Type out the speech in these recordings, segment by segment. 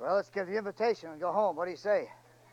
Well, let's give the invitation and go home. What do you say?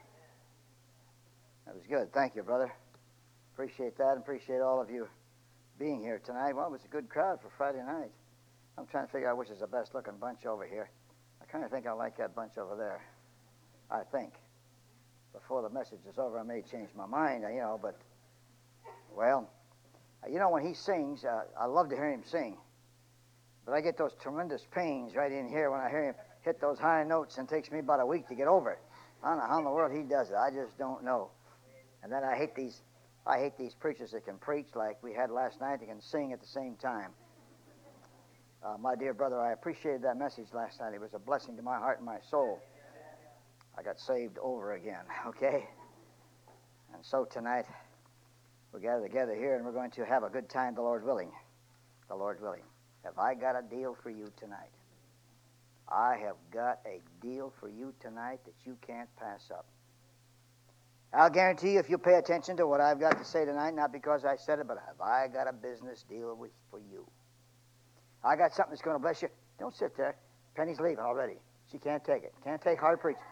That was good. Thank you, brother. Appreciate that and appreciate all of you being here tonight. Well, it was a good crowd for Friday night. I'm trying to figure out which is the best looking bunch over here. I kind of think I like that bunch over there. I think. Before the message is over, I may change my mind, but, well, when he sings, I love to hear him sing. But I get those tremendous pains right in here when I hear him hit those high notes, and it takes me about a week to get over it. I don't know how in the world he does it. I just don't know. And then I hate these preachers that can preach like we had last night. They can sing at the same time. My dear brother, I appreciated that message last night. It was a blessing to my heart and my soul. I got saved over again, okay? And so tonight, we gather together here, and we're going to have a good time, the Lord willing. The Lord willing. Have I got a deal for you tonight? I have got a deal for you tonight that you can't pass up. I'll guarantee you, if you pay attention to what I've got to say tonight, not because I said it, but have I got a business deal for you? I got something that's going to bless you. Don't sit there. Penny's leaving already. She can't take it. Can't take hard preaching.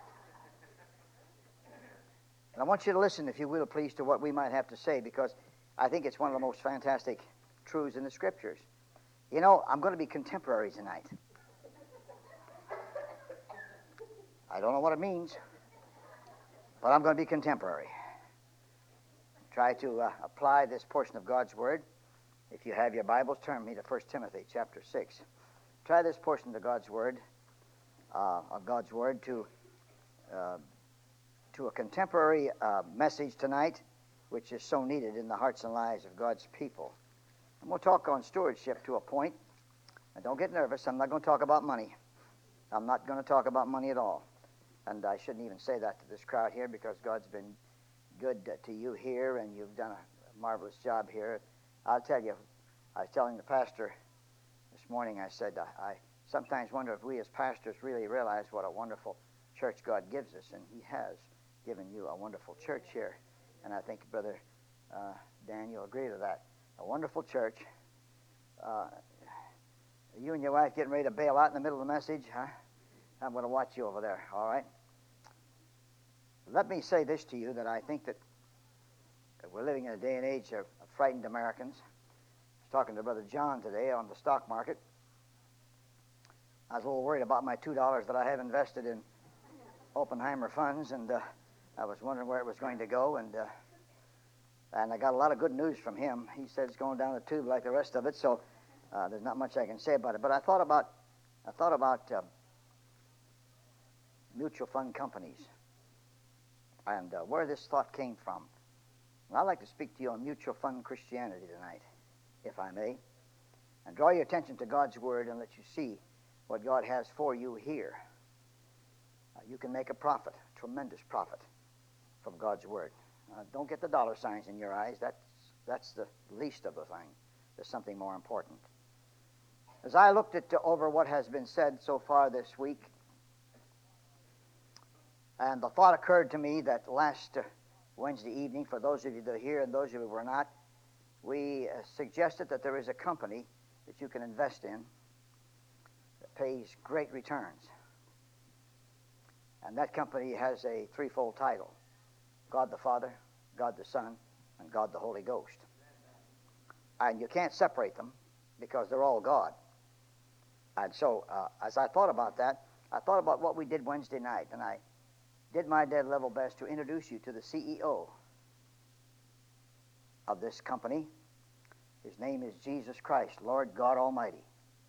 And I want you to listen, if you will, please, to what we might have to say, because I think it's one of the most fantastic truths in the Scriptures. I'm going to be contemporary tonight. I don't know what it means, but I'm going to be contemporary. Try to apply this portion of God's Word. If you have your Bibles, turn me to 1 Timothy chapter 6. Try this portion of God's Word, to a contemporary message tonight, which is so needed in the hearts and lives of God's people. I'm going to talk on stewardship to a point. And don't get nervous. I'm not going to talk about money. I'm not going to talk about money at all. And I shouldn't even say that to this crowd here, because God's been good to you here, and you've done a marvelous job here. I'll tell you, I was telling the pastor this morning, I said, I sometimes wonder if we as pastors really realize what a wonderful church God gives us, and He has given you a wonderful church here. And I think, Brother Dan, you'll agree to that. A wonderful church. You and your wife getting ready to bail out in the middle of the message, huh? I'm going to watch you over there, all right? Let me say this to you, that I think that we're living in a day and age of frightened Americans. I was talking to Brother John today on the stock market. I was a little worried about my $2 that I have invested in Oppenheimer funds, and I was wondering where it was going to go, and I got a lot of good news from him. He said it's going down the tube like the rest of it, so there's not much I can say about it. But I thought about mutual fund companies and where this thought came from. And I'd like to speak to you on mutual fund Christianity tonight, if I may, and draw your attention to God's Word and let you see what God has for you here. You can make a profit, a tremendous profit, from God's Word. Don't get the dollar signs in your eyes. That's the least of the thing. There's something more important. As I looked over what has been said so far this week, and the thought occurred to me that last Wednesday evening, for those of you that are here and those of you who were not, we suggested that there is a company that you can invest in that pays great returns. And that company has a threefold title: God the Father, God the Son, and God the Holy Ghost. And you can't separate them because they're all God. And so as I thought about that, I thought about what we did Wednesday night, and I did my dead level best to introduce you to the CEO of this company. His name is Jesus Christ, Lord God Almighty.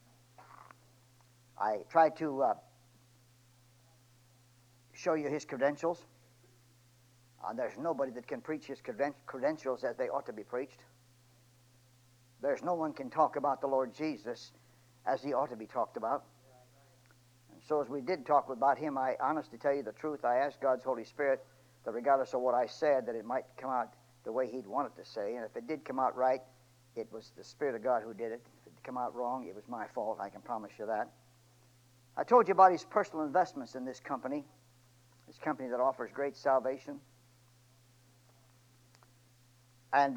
I tried to show you his credentials. There's nobody that can preach his credentials as they ought to be preached. There's no one can talk about the Lord Jesus as he ought to be talked about. And so as we did talk about him, I honestly tell you the truth, I asked God's Holy Spirit that regardless of what I said, that it might come out the way he'd want it to say. And if it did come out right, it was the Spirit of God who did it. If it come out wrong, it was my fault. I can promise you that. I told you about his personal investments in this company that offers great salvation. And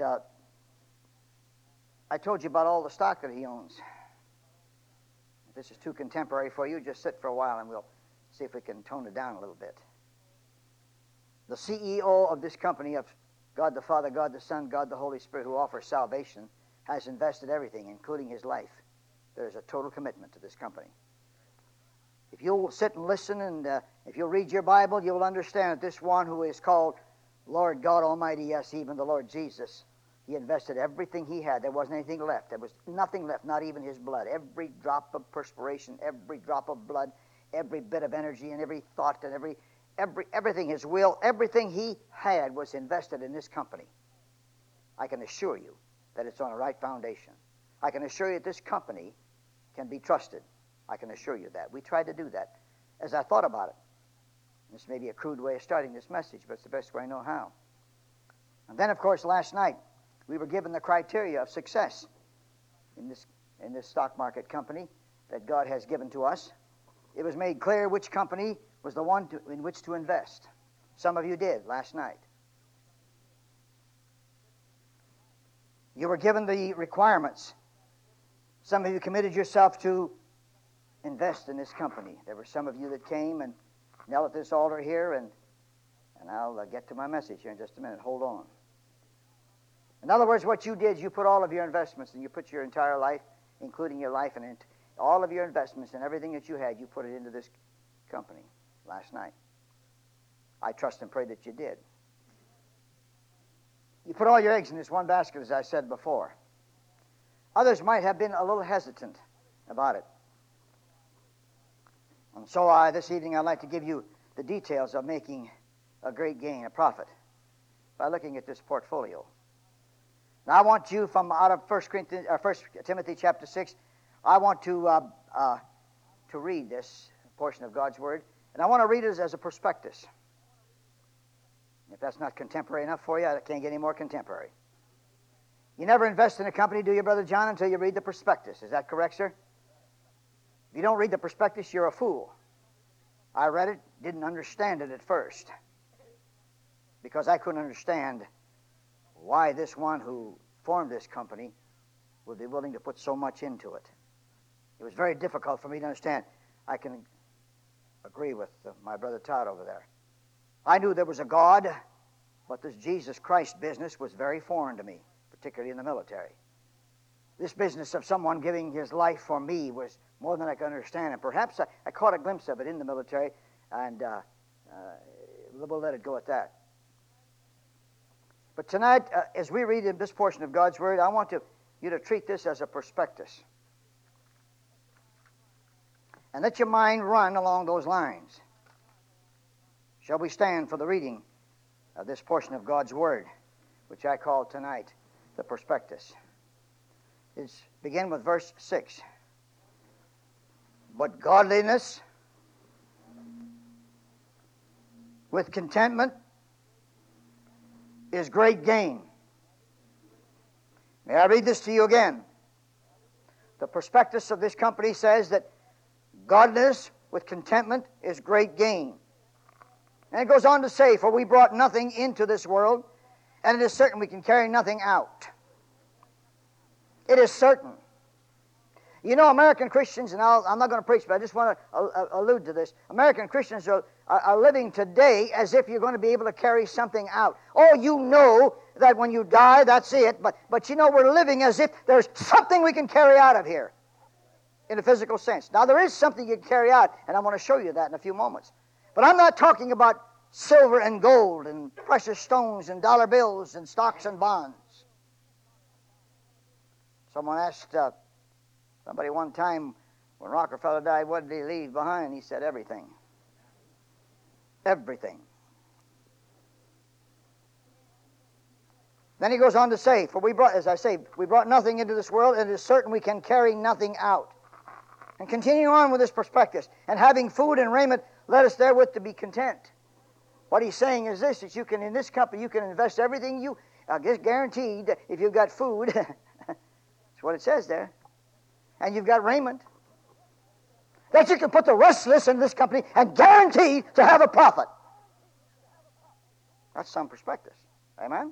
I told you about all the stock that he owns. If this is too contemporary for you, just sit for a while and we'll See if we can tone it down a little bit. The CEO of this company of God the Father, God the Son, God the Holy Spirit, who offers salvation, has invested everything, including his life. There is a total commitment to this company. If you'll sit and listen, and if you'll read your Bible, you'll understand that this one who is called Lord God Almighty, yes, even the Lord Jesus, he invested everything he had. There wasn't anything left. There was nothing left, not even his blood. Every drop of perspiration, every drop of blood, every bit of energy, and every thought, and everything, his will, everything he had was invested in this company. I can assure you that it's on a right foundation. I can assure you that this company can be trusted. I can assure you that. We tried to do that as I thought about it. This may be a crude way of starting this message, but it's the best way I know how. And then, of course, last night, we were given the criteria of success in this stock market company that God has given to us. It was made clear which company was the one in which to invest. Some of you did last night. You were given the requirements. Some of you committed yourself to invest in this company. There were some of you that came and knelt at this altar here, and I'll get to my message here in just a minute. Hold on. In other words, what you did, you put all of your investments, and you put your entire life, including your life, and all of your investments and everything that you had, you put it into this company last night. I trust and pray that you did. You put all your eggs in this one basket, as I said before. Others might have been a little hesitant about it. And so this evening I'd like to give you the details of making a great gain, a profit, by looking at this portfolio. Now I want you from out of 1 Timothy chapter 6, I want to read this portion of God's Word, and I want to read it as a prospectus. If that's not contemporary enough for you, I can't get any more contemporary. You never invest in a company, do you, Brother John, until you read the prospectus. Is that correct, sir? If you don't read the prospectus, you're a fool. I read it, didn't understand it at first, because I couldn't understand why this one who formed this company would be willing to put so much into it. It was very difficult for me to understand. I can agree with my brother Todd over there. I knew there was a God, but this Jesus Christ business was very foreign to me, particularly in the military. This business of someone giving his life for me was more than I could understand, and perhaps I caught a glimpse of it in the military, and we'll let it go at that. But tonight, as we read in this portion of God's Word, I want you to treat this as a prospectus. And let your mind run along those lines. Shall we stand for the reading of this portion of God's Word, which I call tonight the prospectus? It's begin with verse 6. But godliness with contentment is great gain. May I read this to you again? The prospectus of this company says that godliness with contentment is great gain. And it goes on to say, for we brought nothing into this world, and it is certain we can carry nothing out. It is certain. You know, American Christians, and I'm not going to preach, but I just want to allude to this. American Christians are living today as if you're going to be able to carry something out. Oh, you know that when you die, that's it. But you know, we're living as if there's something we can carry out of here in a physical sense. Now, there is something you can carry out, and I want to show you that in a few moments. But I'm not talking about silver and gold and precious stones and dollar bills and stocks and bonds. Someone asked somebody one time, when Rockefeller died, what did he leave behind? He said, everything. Everything. Then he goes on to say, for we brought nothing into this world, and it is certain we can carry nothing out. And continue on with this prospectus. And having food and raiment, let us therewith to be content. What he's saying is this, that you can, in this company, you can invest everything you, guaranteed, if you've got food, that's what it says there, and you've got raiment, that you can put the rest of this in this company and guarantee to have a profit. That's some prospectus. Amen?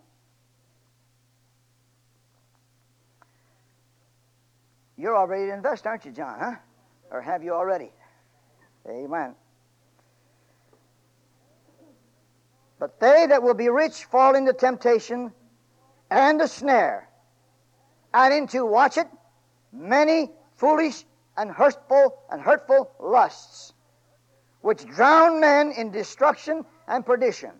You're all ready to invest, aren't you, John, huh? Or have you already? Amen. But they that will be rich fall into temptation and a snare, and into, watch it, many foolish and hurtful lusts, which drown men in destruction and perdition.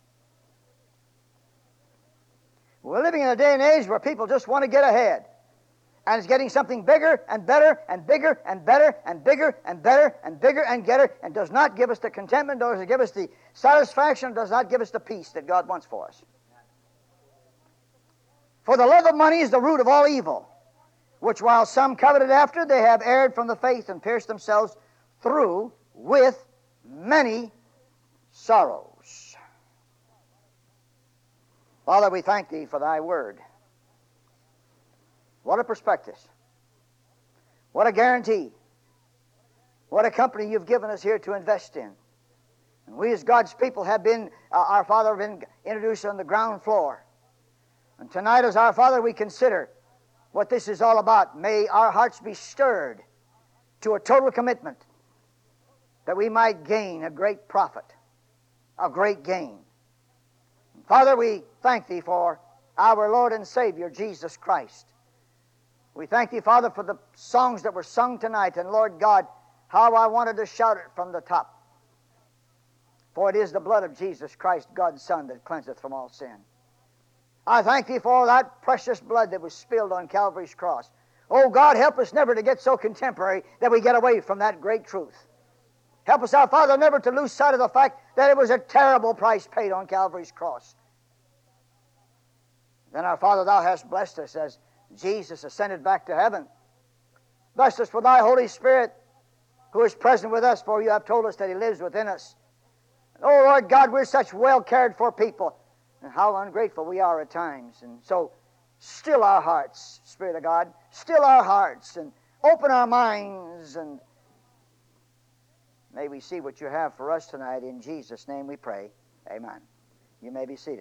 We're living in a day and age where people just want to get ahead. And it's getting something bigger and better and bigger and better and bigger and better and bigger and getter, and does not give us the contentment, does not give us the satisfaction, does not give us the peace that God wants for us. For the love of money is the root of all evil, which while some coveted after, they have erred from the faith and pierced themselves through with many sorrows. Father, we thank Thee for Thy word. What a prospectus. What a guarantee. What a company You've given us here to invest in. And we as God's people have been, our Father, have been introduced on the ground floor. And tonight, as our Father, we consider what this is all about. May our hearts be stirred to a total commitment that we might gain a great profit, a great gain. And Father, we thank Thee for our Lord and Savior, Jesus Christ. We thank Thee, Father, for the songs that were sung tonight. And Lord God, how I wanted to shout it from the top. For it is the blood of Jesus Christ, God's Son, that cleanseth from all sin. I thank Thee for that precious blood that was spilled on Calvary's cross. Oh God, help us never to get so contemporary that we get away from that great truth. Help us, our Father, never to lose sight of the fact that it was a terrible price paid on Calvary's cross. Then, our Father, Thou hast blessed us as Jesus ascended back to heaven. Bless us with Thy Holy Spirit, who is present with us, for You have told us that He lives within us. Oh, Lord God, we're such well cared for people, and how ungrateful we are at times. And so, still our hearts, Spirit of God, still our hearts, and open our minds, and may we see what You have for us tonight. In Jesus' name we pray. Amen. You may be seated.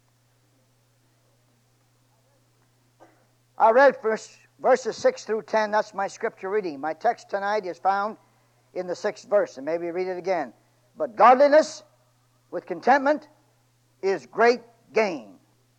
I read verses 6 through 10. That's my scripture reading. My text tonight is found in the 6th verse, and maybe read it again. But godliness with contentment is great gain.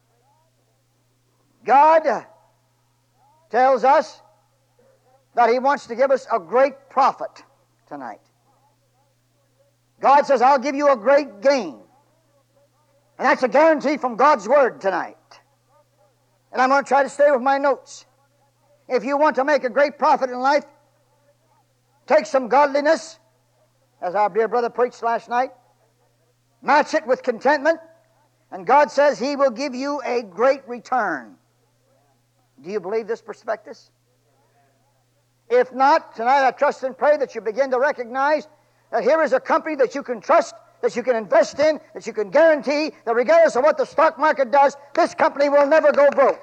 God tells us that He wants to give us a great profit tonight. God says, I'll give you a great gain. And that's a guarantee from God's Word tonight. And I'm going to try to stay with my notes. If you want to make a great profit in life, take some godliness, as our dear brother preached last night, match it with contentment, and God says He will give you a great return. Do you believe this prospectus? If not, tonight I trust and pray that you begin to recognize that here is a company that you can trust, that you can invest in, that you can guarantee that regardless of what the stock market does, this company will never go broke.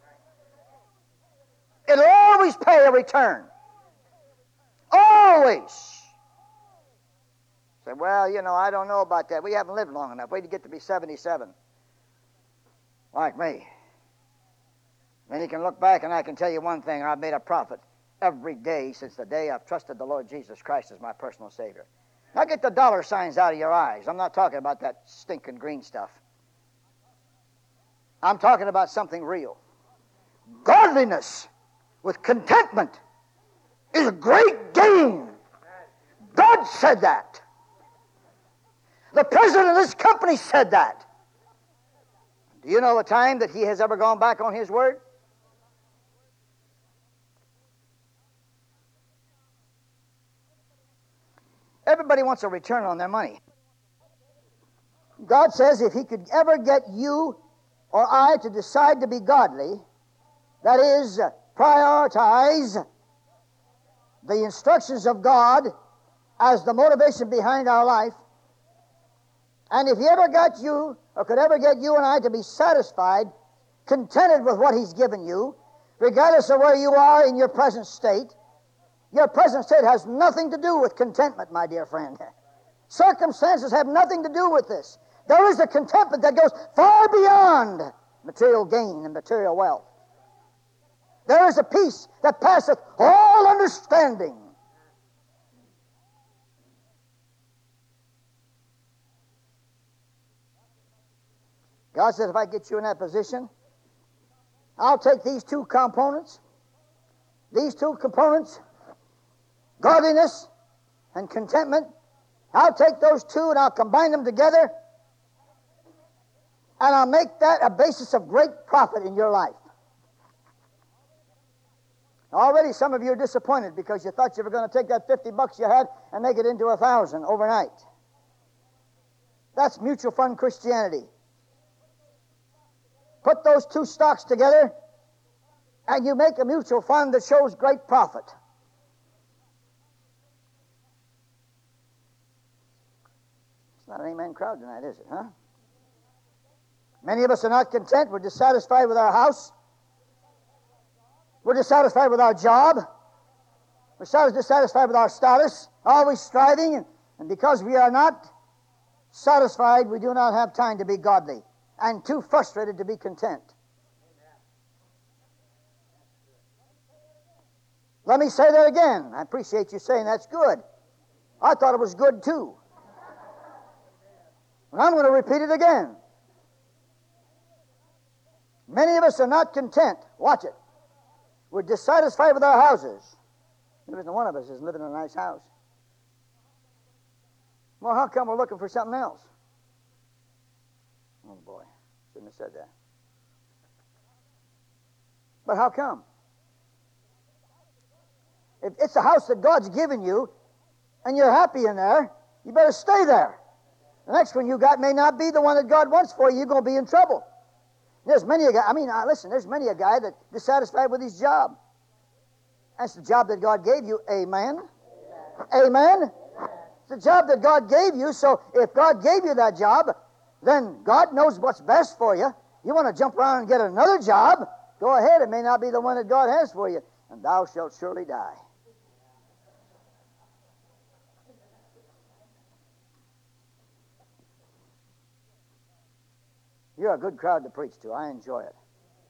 It'll always pay a return. Always. Say, well, you know, I don't know about that. We haven't lived long enough. Wait to get to be 77. Like me. Then you can look back and I can tell you one thing. I've made a profit every day since the day I've trusted the Lord Jesus Christ as my personal Savior. Now get the dollar signs out of your eyes. I'm not talking about that stinking green stuff. I'm talking about something real. Godliness with contentment is a great gain. God said that. The president of this company said that. Do you know a time that he has ever gone back on his word? Everybody wants a return on their money. God says if He could ever get you or I to decide to be godly, that is, prioritize the instructions of God as the motivation behind our life, and if He ever got you, or could ever get you and I to be satisfied, contented with what He's given you, regardless of where you are in your present state, your present state has nothing to do with contentment, my dear friend. Circumstances have nothing to do with this. There is a contentment that goes far beyond material gain and material wealth. There is a peace that passeth all understanding. God said, if I get you in that position, I'll take these two components, godliness and contentment, I'll take those two and I'll combine them together, and I'll make that a basis of great profit in your life. Already some of you are disappointed because you thought you were going to take that $50 you had and make it into $1,000 overnight. That's mutual fund Christianity. Put those two stocks together and you make a mutual fund that shows great profit. It's not an amen crowd tonight, is it, huh? Many of us are not content. We're dissatisfied with our house. We're dissatisfied with our job. We're dissatisfied with our status, always striving. And because we are not satisfied, we do not have time to be godly and too frustrated to be content. Let me say that again. I appreciate you saying that's good. I thought it was good too. And I'm going to repeat it again. Many of us are not content. Watch it. We're dissatisfied with our houses. There isn't one of us is living in a nice house. Well, how come we're looking for something else? Oh, boy. Shouldn't have said that. But how come? If it's a house that God's given you and you're happy in there, you better stay there. The next one you got may not be the one that God wants for you. You're going to be in trouble. There's many a guy, there's many a guy that's dissatisfied with his job. That's the job that God gave you. Amen? Amen? It's the job that God gave you, so if God gave you that job, then God knows what's best for you. You want to jump around and get another job, go ahead. It may not be the one that God has for you, and thou shalt surely die. You're a good crowd to preach to. I enjoy it.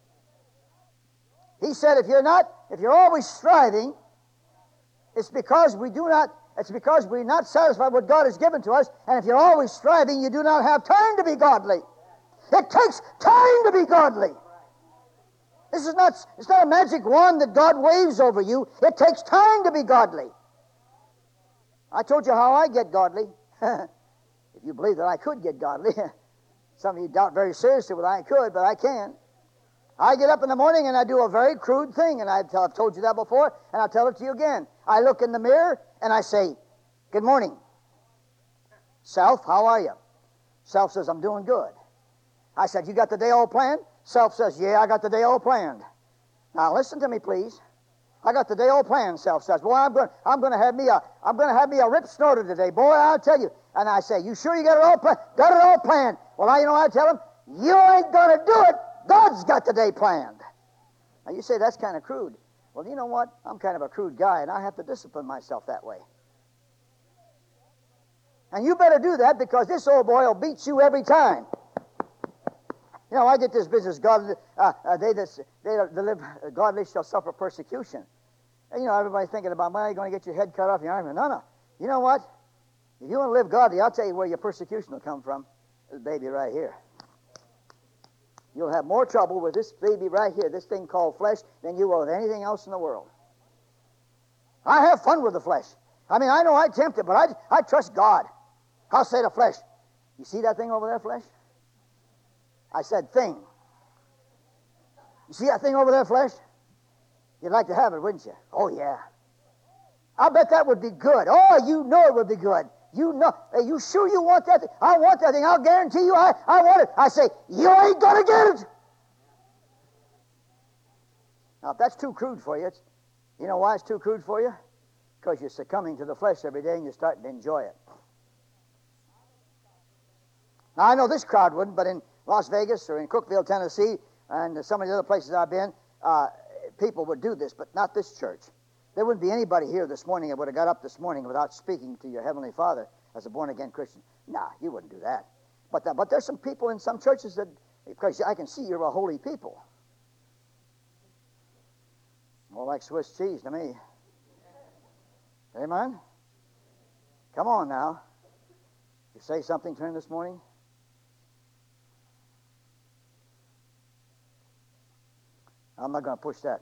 He said, if you're always striving, it's because we're not satisfied with what God has given to us, and if you're always striving, you do not have time to be godly. It takes time to be godly. It's not a magic wand that God waves over you. It takes time to be godly. I told you how I get godly. If you believe that I could get godly. Some of you doubt very seriously whether I could, but I can. I get up in the morning and I do a very crude thing, and I've told you that before, and I'll tell it to you again. I look in the mirror and I say, good morning. Self, how are you? Self says, I'm doing good. I said, you got the day all planned? Self says, yeah, I got the day all planned. Now listen to me, please. I got the day all planned, self says. Boy, I'm going to have me a rip snorter today. Boy, I'll tell you. And I say, you sure you got it all planned? Got it all planned. Well, I tell him, you ain't going to do it. God's got the day planned. Now, you say that's kind of crude. Well, you know what? I'm kind of a crude guy, and I have to discipline myself that way. And you better do that because this old boy will beat you every time. You know, I get this business, they that live godly shall suffer persecution. And, everybody's thinking about, well, you're going to get your head cut off your arm. No. You know what? If you want to live godly, I'll tell you where your persecution will come from. This baby right here. You'll have more trouble with this baby right here, this thing called flesh, than you will with anything else in the world. I have fun with the flesh. I know I tempt it, but I trust God. I'll say to flesh, you see that thing over there, flesh? I said, thing. You see that thing over there, flesh? You'd like to have it, wouldn't you? Oh, yeah. I bet that would be good. Oh, you know it would be good. You know. Are you sure you want that thing? I want that thing. I'll guarantee you I want it. I say, you ain't going to get it. Now, if that's too crude for you, you know why it's too crude for you? Because you're succumbing to the flesh every day and you're starting to enjoy it. Now, I know this crowd wouldn't, but in Las Vegas or in Cookeville, Tennessee, and some of the other places I've been, people would do this, but not this church. There wouldn't be anybody here this morning that would have got up this morning without speaking to your Heavenly Father as a born-again Christian. Nah, you wouldn't do that. But there's some people in some churches that, because I can see you're a holy people. More like Swiss cheese to me. Amen? Come on now. You say something to him this morning? I'm not going to push that.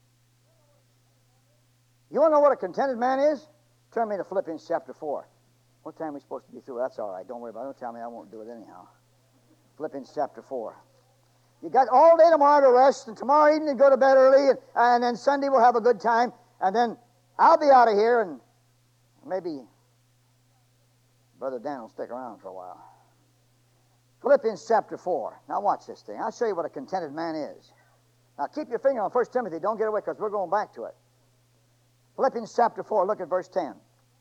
You want to know what a contented man is? Turn me to Philippians chapter 4. What time are we supposed to be through? That's all right. Don't worry about it. Don't tell me I won't do it anyhow. Philippians chapter 4. You got all day tomorrow to rest, and tomorrow evening go to bed early, and then Sunday we'll have a good time, and then I'll be out of here, and maybe Brother Dan will stick around for a while. Philippians chapter 4. Now watch this thing. I'll show you what a contented man is. Now keep your finger on 1 Timothy. Don't get away, because we're going back to it. Philippians chapter 4. Look at verse 10.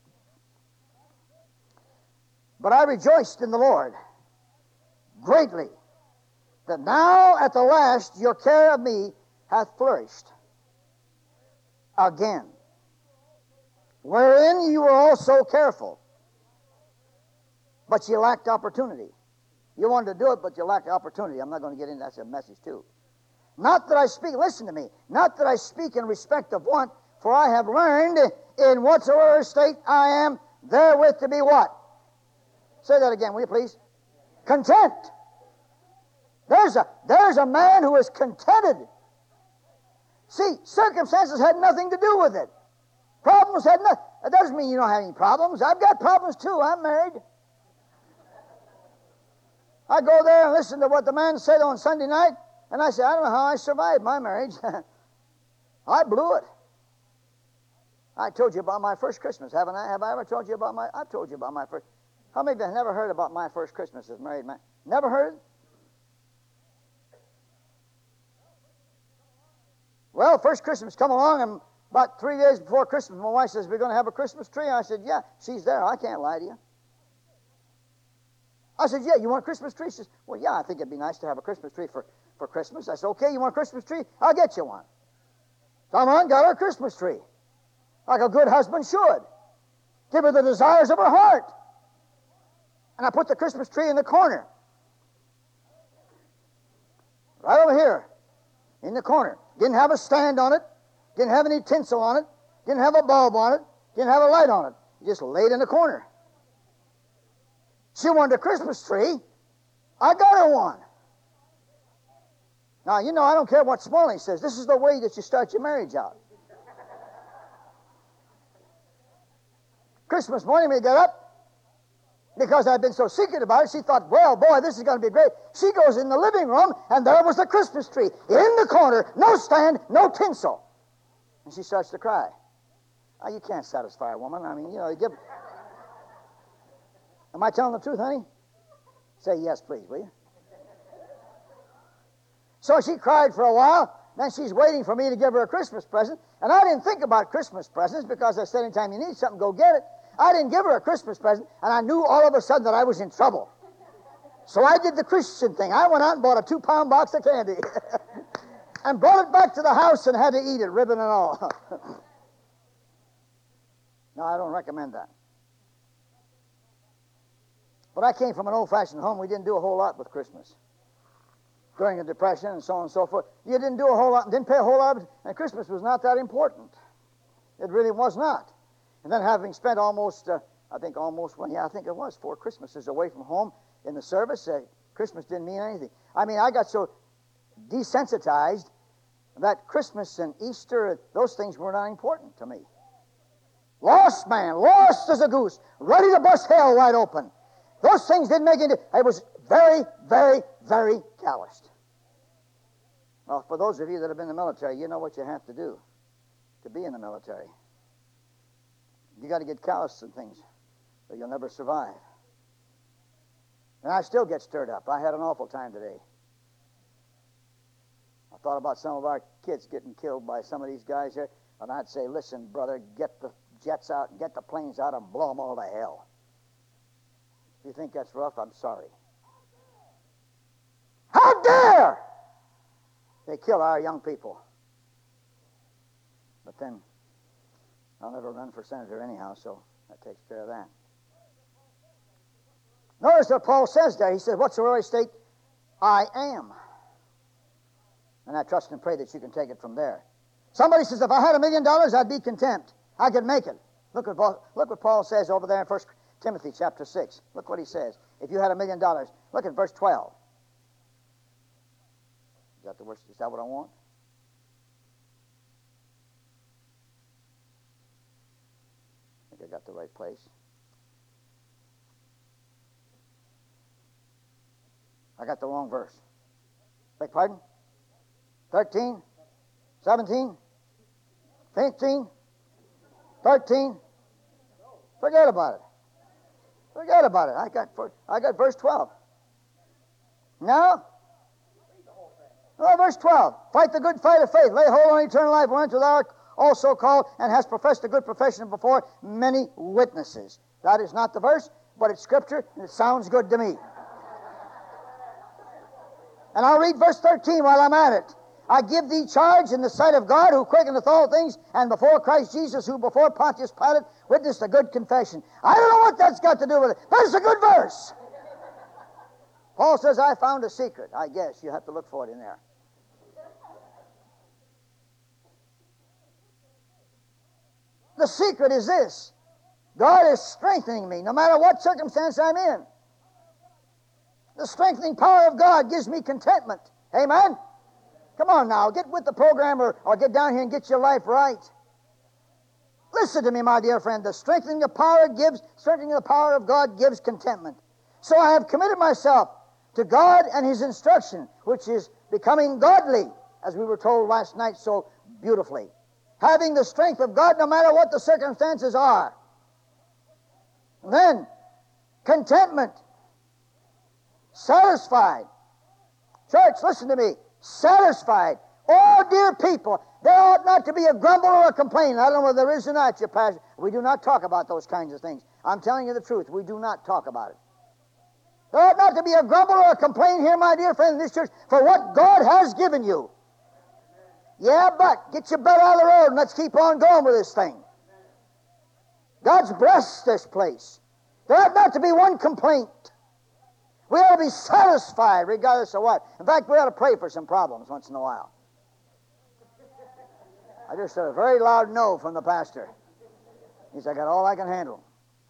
But I rejoiced in the Lord greatly, that now at the last your care of me hath flourished again, wherein you were also careful, but you lacked opportunity. You wanted to do it, but you lacked opportunity. I'm not going to get into that. That's a message too. Not that I speak, listen to me, not that I speak in respect of want, for I have learned in whatsoever state I am therewith to be what? Say that again, will you please? Content. There's a man who is contented. See, circumstances had nothing to do with it. Problems had nothing. That doesn't mean you don't have any problems. I've got problems too. I'm married. I go there and listen to what the man said on Sunday night, and I say, I don't know how I survived my marriage. I blew it. I told you about my first Christmas, haven't I? Have I ever told you about my? I've told you about my first. How many of you have never heard about my first Christmas as married man? Never heard? Well, first Christmas come along, and about 3 days before Christmas, my wife says, we're going to have a Christmas tree. I said, yeah. She's there. I can't lie to you. I said, yeah, you want a Christmas tree? She says, well, yeah, I think it'd be nice to have a Christmas tree for Christmas. I said, okay, you want a Christmas tree? I'll get you one. Come on, got her a Christmas tree. Like a good husband should. Give her the desires of her heart. And I put the Christmas tree in the corner. Right over here. In the corner. Didn't have a stand on it. Didn't have any tinsel on it. Didn't have a bulb on it. Didn't have a light on it. You just laid in the corner. She wanted a Christmas tree. I got her one. Now, you know, I don't care what Smalley says. This is the way that you start your marriage out. Christmas morning we got up. Because I'd been so secret about it, she thought, well, boy, this is going to be great. She goes in the living room, and there was the Christmas tree in the corner, no stand, no tinsel. And she starts to cry. Oh, you can't satisfy a woman. I mean, you know, you give... Am I telling the truth, honey? Say yes, please, will you? So she cried for a while. Then she's waiting for me to give her a Christmas present. And I didn't think about Christmas presents because I said anytime you need something, go get it. I didn't give her a Christmas present, and I knew all of a sudden that I was in trouble. So I did the Christian thing. I went out and bought a 2-pound box of candy and brought it back to the house and had to eat it, ribbon and all. No, I don't recommend that. But I came from an old-fashioned home. We didn't do a whole lot with Christmas. During the Depression and so on and so forth. You didn't do a whole lot, didn't pay a whole lot, and Christmas was not that important. It really was not. And then having spent almost, I think it was 4 Christmases away from home in the service, Christmas didn't mean anything. I mean, I got so desensitized that Christmas and Easter, those things were not important to me. Lost man, lost as a goose, ready to bust hell wide open. Those things didn't make any difference. I was very, very, very calloused. Well, for those of you that have been in the military, you know what you have to do to be in the military. You got to get calloused and things, or you'll never survive. And I still get stirred up. I had an awful time today. I thought about some of our kids getting killed by some of these guys here, and I'd say, listen, brother, get the jets out, get the planes out, and blow them all to hell. If you think that's rough, I'm sorry. How dare they kill our young people? But then, I'll never run for senator anyhow, so that takes care of that. Notice what Paul says there. He says, whatsoever state I am. And I trust and pray that you can take it from there. Somebody says, if I had $1 million, I'd be content. I could make it. Look what Paul says over there in 1 Timothy chapter 6. Look what he says. If you had $1 million, look at verse 12. Is that what I want? I got the right place. I got the wrong verse. Beg pardon? 13? 17? 15? 13? Forget about it. Forget about it. I got verse 12. Now? Oh, verse 12. Fight the good fight of faith. Lay hold on eternal life, whereunto thou art also called, and hast professed a good profession before many witnesses. That is not the verse, but it's Scripture, and it sounds good to me. And I'll read verse 13 while I'm at it. I give thee charge in the sight of God, who quickeneth all things, and before Christ Jesus, who before Pontius Pilate witnessed a good confession. I don't know what that's got to do with it, but it's a good verse. Paul says, I found a secret. I guess you have to look for it in there. The secret is this. God is strengthening me, no matter what circumstance I'm in. The strengthening power of God gives me contentment. Amen? Come on now, get with the program or get down here and get your life right. Listen to me, my dear friend. The strengthening the power of God gives contentment. So I have committed myself to God and His instruction, which is becoming godly, as we were told last night so beautifully. Having the strength of God no matter what the circumstances are. And then, contentment. Satisfied. Church, listen to me. Satisfied. Oh, dear people, there ought not to be a grumble or a complaint. I don't know whether there is or not, your pastor. We do not talk about those kinds of things. I'm telling you the truth. We do not talk about it. There ought not to be a grumble or a complaint here, my dear friend, in this church, for what God has given you. Yeah, but get your butt out of the road and let's keep on going with this thing. God's blessed this place. There ought not to be one complaint. We ought to be satisfied regardless of what. In fact, we ought to pray for some problems once in a while. I just heard a very loud no from the pastor. He said, I got all I can handle.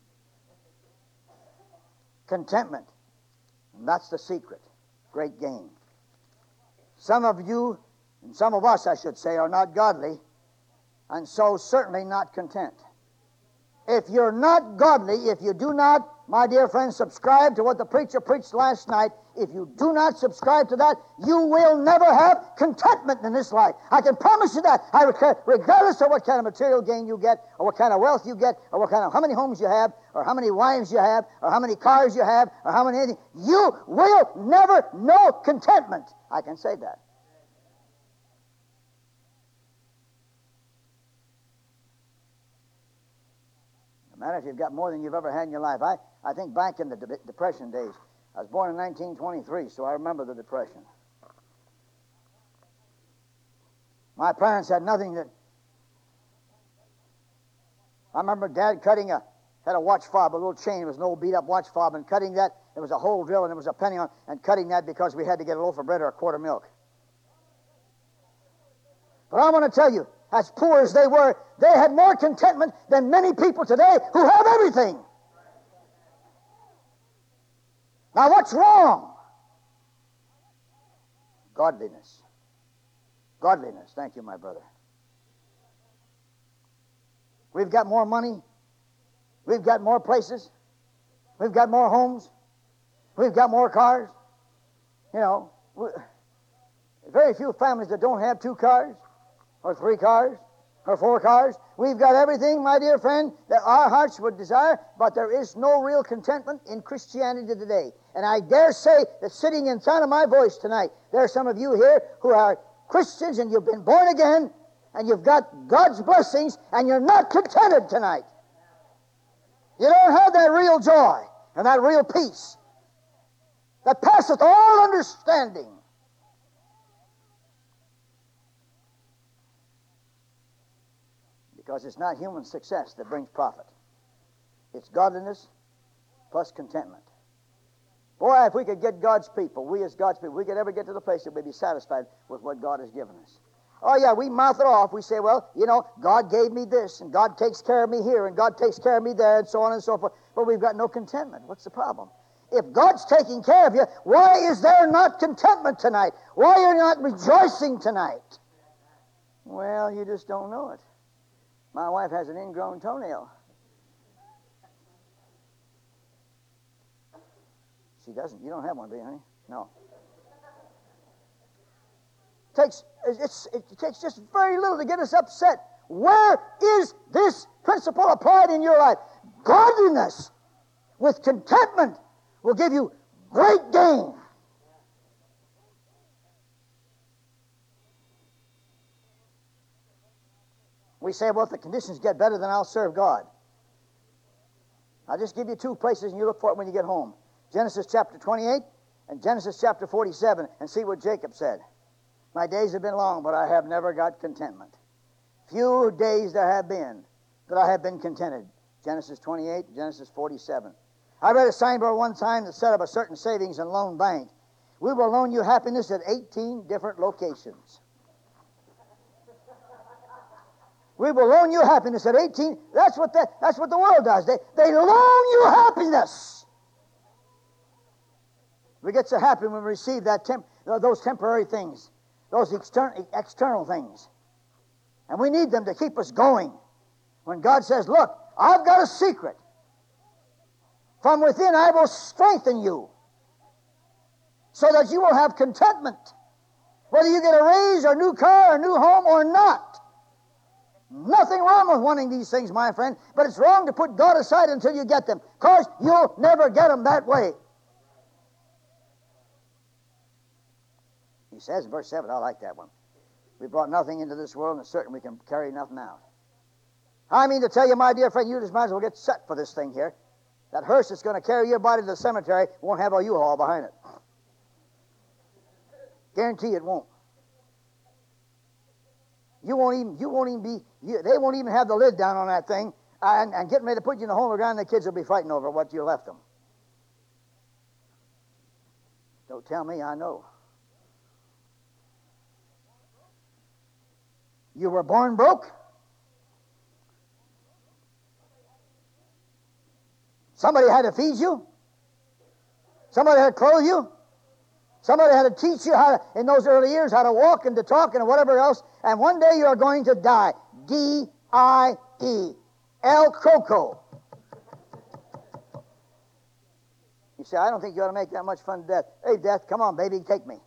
Contentment. And that's the secret. Great gain. Some of you, and some of us, I should say, are not godly, and so certainly not content. If you're not godly, if you do not, my dear friends, subscribe to what the preacher preached last night, if you do not subscribe to that, you will never have contentment in this life. I can promise you that. Regardless of what kind of material gain you get, or what kind of wealth you get, or how many homes you have, or how many wives you have, or how many cars you have, or how many anything, you will never know contentment. I can say that. No matter if you've got more than you've ever had in your life. I think back in the Depression days. I was born in 1923, so I remember the Depression. My parents had nothing that... I remember Dad had a watch fob, a little chain. It was an old beat-up watch fob, and cutting that, there was a hole drill, and there was a penny on, and cutting that because we had to get a loaf of bread or a quart of milk. But I want to tell you, as poor as they were, they had more contentment than many people today who have everything. Now, what's wrong? Godliness. Godliness. Thank you, my brother. We've got more money. We've got more places. We've got more homes. We've got more cars. You know, very few families that don't have 2 cars, or 3 cars, or 4 cars. We've got everything, my dear friend, that our hearts would desire, but there is no real contentment in Christianity today. And I dare say that sitting in sound of my voice tonight, there are some of you here who are Christians and you've been born again, and you've got God's blessings, and you're not contented tonight. You don't have that real joy and that real peace that passeth all understanding. Because it's not human success that brings profit. It's godliness plus contentment. Boy, if we could get God's people, we as God's people, we could ever get to the place that we'd be satisfied with what God has given us. Oh yeah, we mouth it off. We say, well, you know, God gave me this, and God takes care of me here, and God takes care of me there, and so on and so forth. But we've got no contentment. What's the problem? If God's taking care of you, why is there not contentment tonight? Why are you not rejoicing tonight? Well, you just don't know it. My wife has an ingrown toenail. She doesn't. You don't have one, do you, honey? No. It takes just very little to get us upset. Where is this principle applied in your life? Godliness with contentment will give you great gain. We say, well, if the conditions get better, then I'll serve God. I'll just give you two places and you look for it when you get home. Genesis chapter 28 and Genesis chapter 47, and see what Jacob said. My days have been long, but I have never got contentment. Few days there have been that I have been contented. Genesis 28, Genesis 47. I read a signboard one time that said of a certain savings and loan bank, we will loan you happiness at 18 different locations. We will loan you happiness at 18. That's what the world does. They loan you happiness. We get so happy when we receive those temporary things, those external things. And we need them to keep us going. When God says, look, I've got a secret. From within I will strengthen you so that you will have contentment. Whether you get a raise or a new car or a new home or not. Nothing wrong with wanting these things, my friend, but it's wrong to put God aside until you get them, because you'll never get them that way. He says in verse 7, I like that one. We brought nothing into this world, and it's certain we can carry nothing out. I mean to tell you, my dear friend, you just might as well get set for this thing here. That hearse that's going to carry your body to the cemetery won't have a U-Haul behind it. Guarantee it won't. They won't even have the lid down on that thing and getting ready to put you in the hole in the ground, and the kids will be fighting over what you left them. Don't tell me, I know. You were born broke? Somebody had to feed you? Somebody had to clothe you? Somebody had to teach you in those early years, how to walk and to talk and whatever else. And one day you are going to die. D-I-E. El Coco. You say, I don't think you ought to make that much fun of death. Hey, death, come on, baby, take me.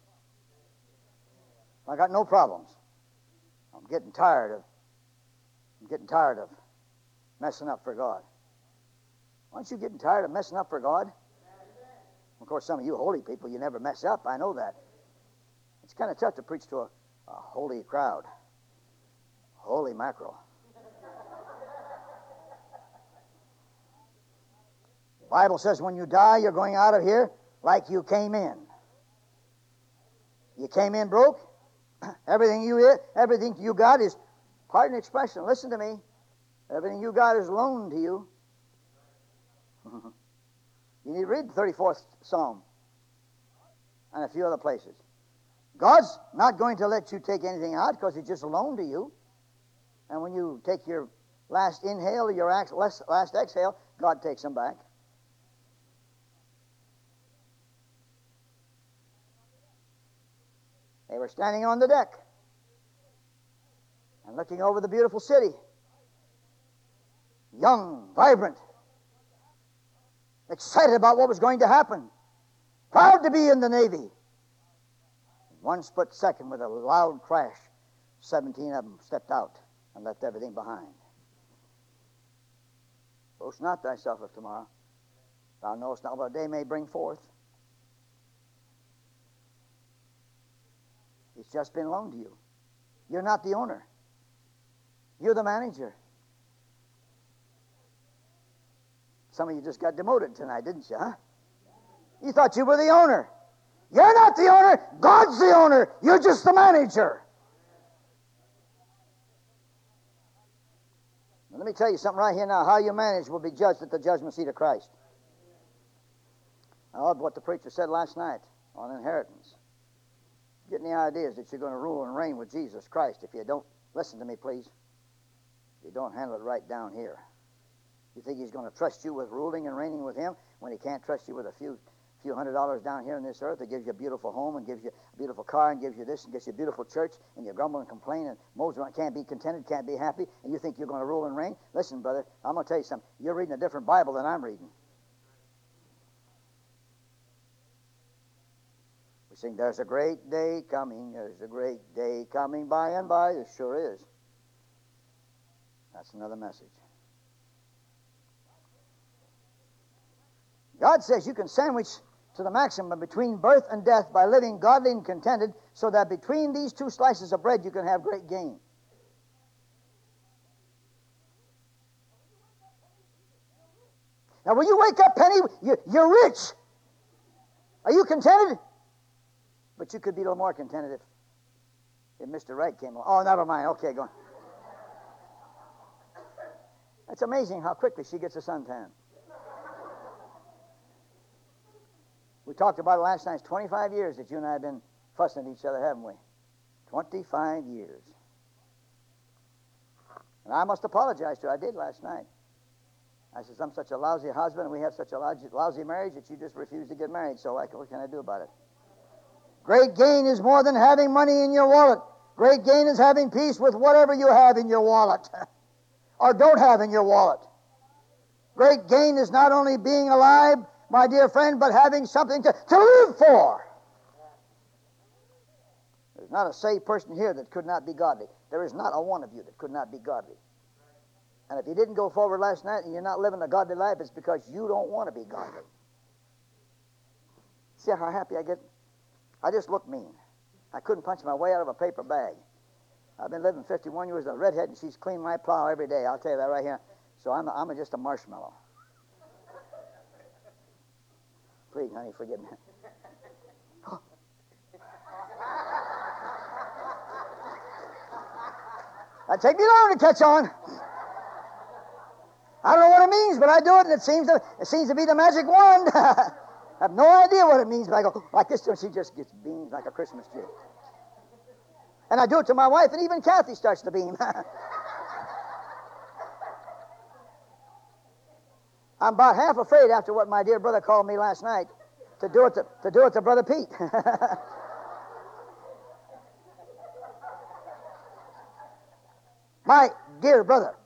I got no problems. I'm getting tired of messing up for God. Aren't you getting tired of messing up for God? Of course, some of you holy people, you never mess up. I know that. It's kind of tough to preach to a holy crowd. Holy mackerel. The Bible says when you die, you're going out of here like you came in. You came in broke. Everything you got is, pardon the expression, listen to me. Everything you got is loaned to you. You need to read the 34th Psalm and a few other places. God's not going to let you take anything out because it's just a loan to you. And when you take your last inhale or your last exhale, God takes them back. They were standing on the deck and looking over the beautiful city. Young, vibrant, excited about what was going to happen, proud to be in the Navy. One split second, with a loud crash, 17 of them stepped out and left everything behind. Boast not thyself of tomorrow. Thou knowest not what a day may bring forth. It's just been loaned to you. You're not the owner. You're the manager. Some of you just got demoted tonight, didn't you, huh? You thought you were the owner. You're not the owner. God's the owner. You're just the manager. Now, let me tell you something right here now. How you manage will be judged at the judgment seat of Christ. I love what the preacher said last night on inheritance. Getting the ideas that you're going to rule and reign with Jesus Christ. If you don't, listen to me, please. If you don't handle it right down here. You think he's going to trust you with ruling and reigning with him when he can't trust you with a few $100s down here on this earth that gives you a beautiful home and gives you a beautiful car and gives you this and gives you a beautiful church, and you grumble and complain and moans around, can't be contented, can't be happy, and you think you're going to rule and reign? Listen, brother, I'm going to tell you something. You're reading a different Bible than I'm reading. We sing, there's a great day coming, there's a great day coming by and by. There sure is. That's another message. God says you can sandwich to the maximum between birth and death by living godly and contented, so that between these two slices of bread you can have great gain. Now, when you wake up, Penny, you're rich. Are you contented? But you could be a little more contented if Mr. Right came along. Oh, never mind. Okay, go on. It's amazing how quickly she gets a suntan. We talked about it last night. It's 25 years that you and I have been fussing at each other, haven't we? 25 years. And I must apologize to her. I did last night. I said, I'm such a lousy husband and we have such a lousy marriage that you just refuse to get married. So what can I do about it? Great gain is more than having money in your wallet. Great gain is having peace with whatever you have in your wallet or don't have in your wallet. Great gain is not only being alive, my dear friend, but having something to live for. There's not a saved person here that could not be godly. There is not a one of you that could not be godly. And if you didn't go forward last night and you're not living a godly life, it's because you don't want to be godly. See how happy I get? I just look mean. I couldn't punch my way out of a paper bag. I've been living 51 years with a redhead, and she's cleaned my plow every day. I'll tell you that right here. So I'm just a marshmallow. Please, honey, forgive me. That'd take me long to catch on. I don't know what it means, but I do it, and it seems to be the magic wand. I have no idea what it means, but I go, like this, and she just gets beamed like a Christmas tree. And I do it to my wife, and even Kathy starts to beam. I'm about half afraid after what my dear brother called me last night to do it to Brother Pete. My dear brother,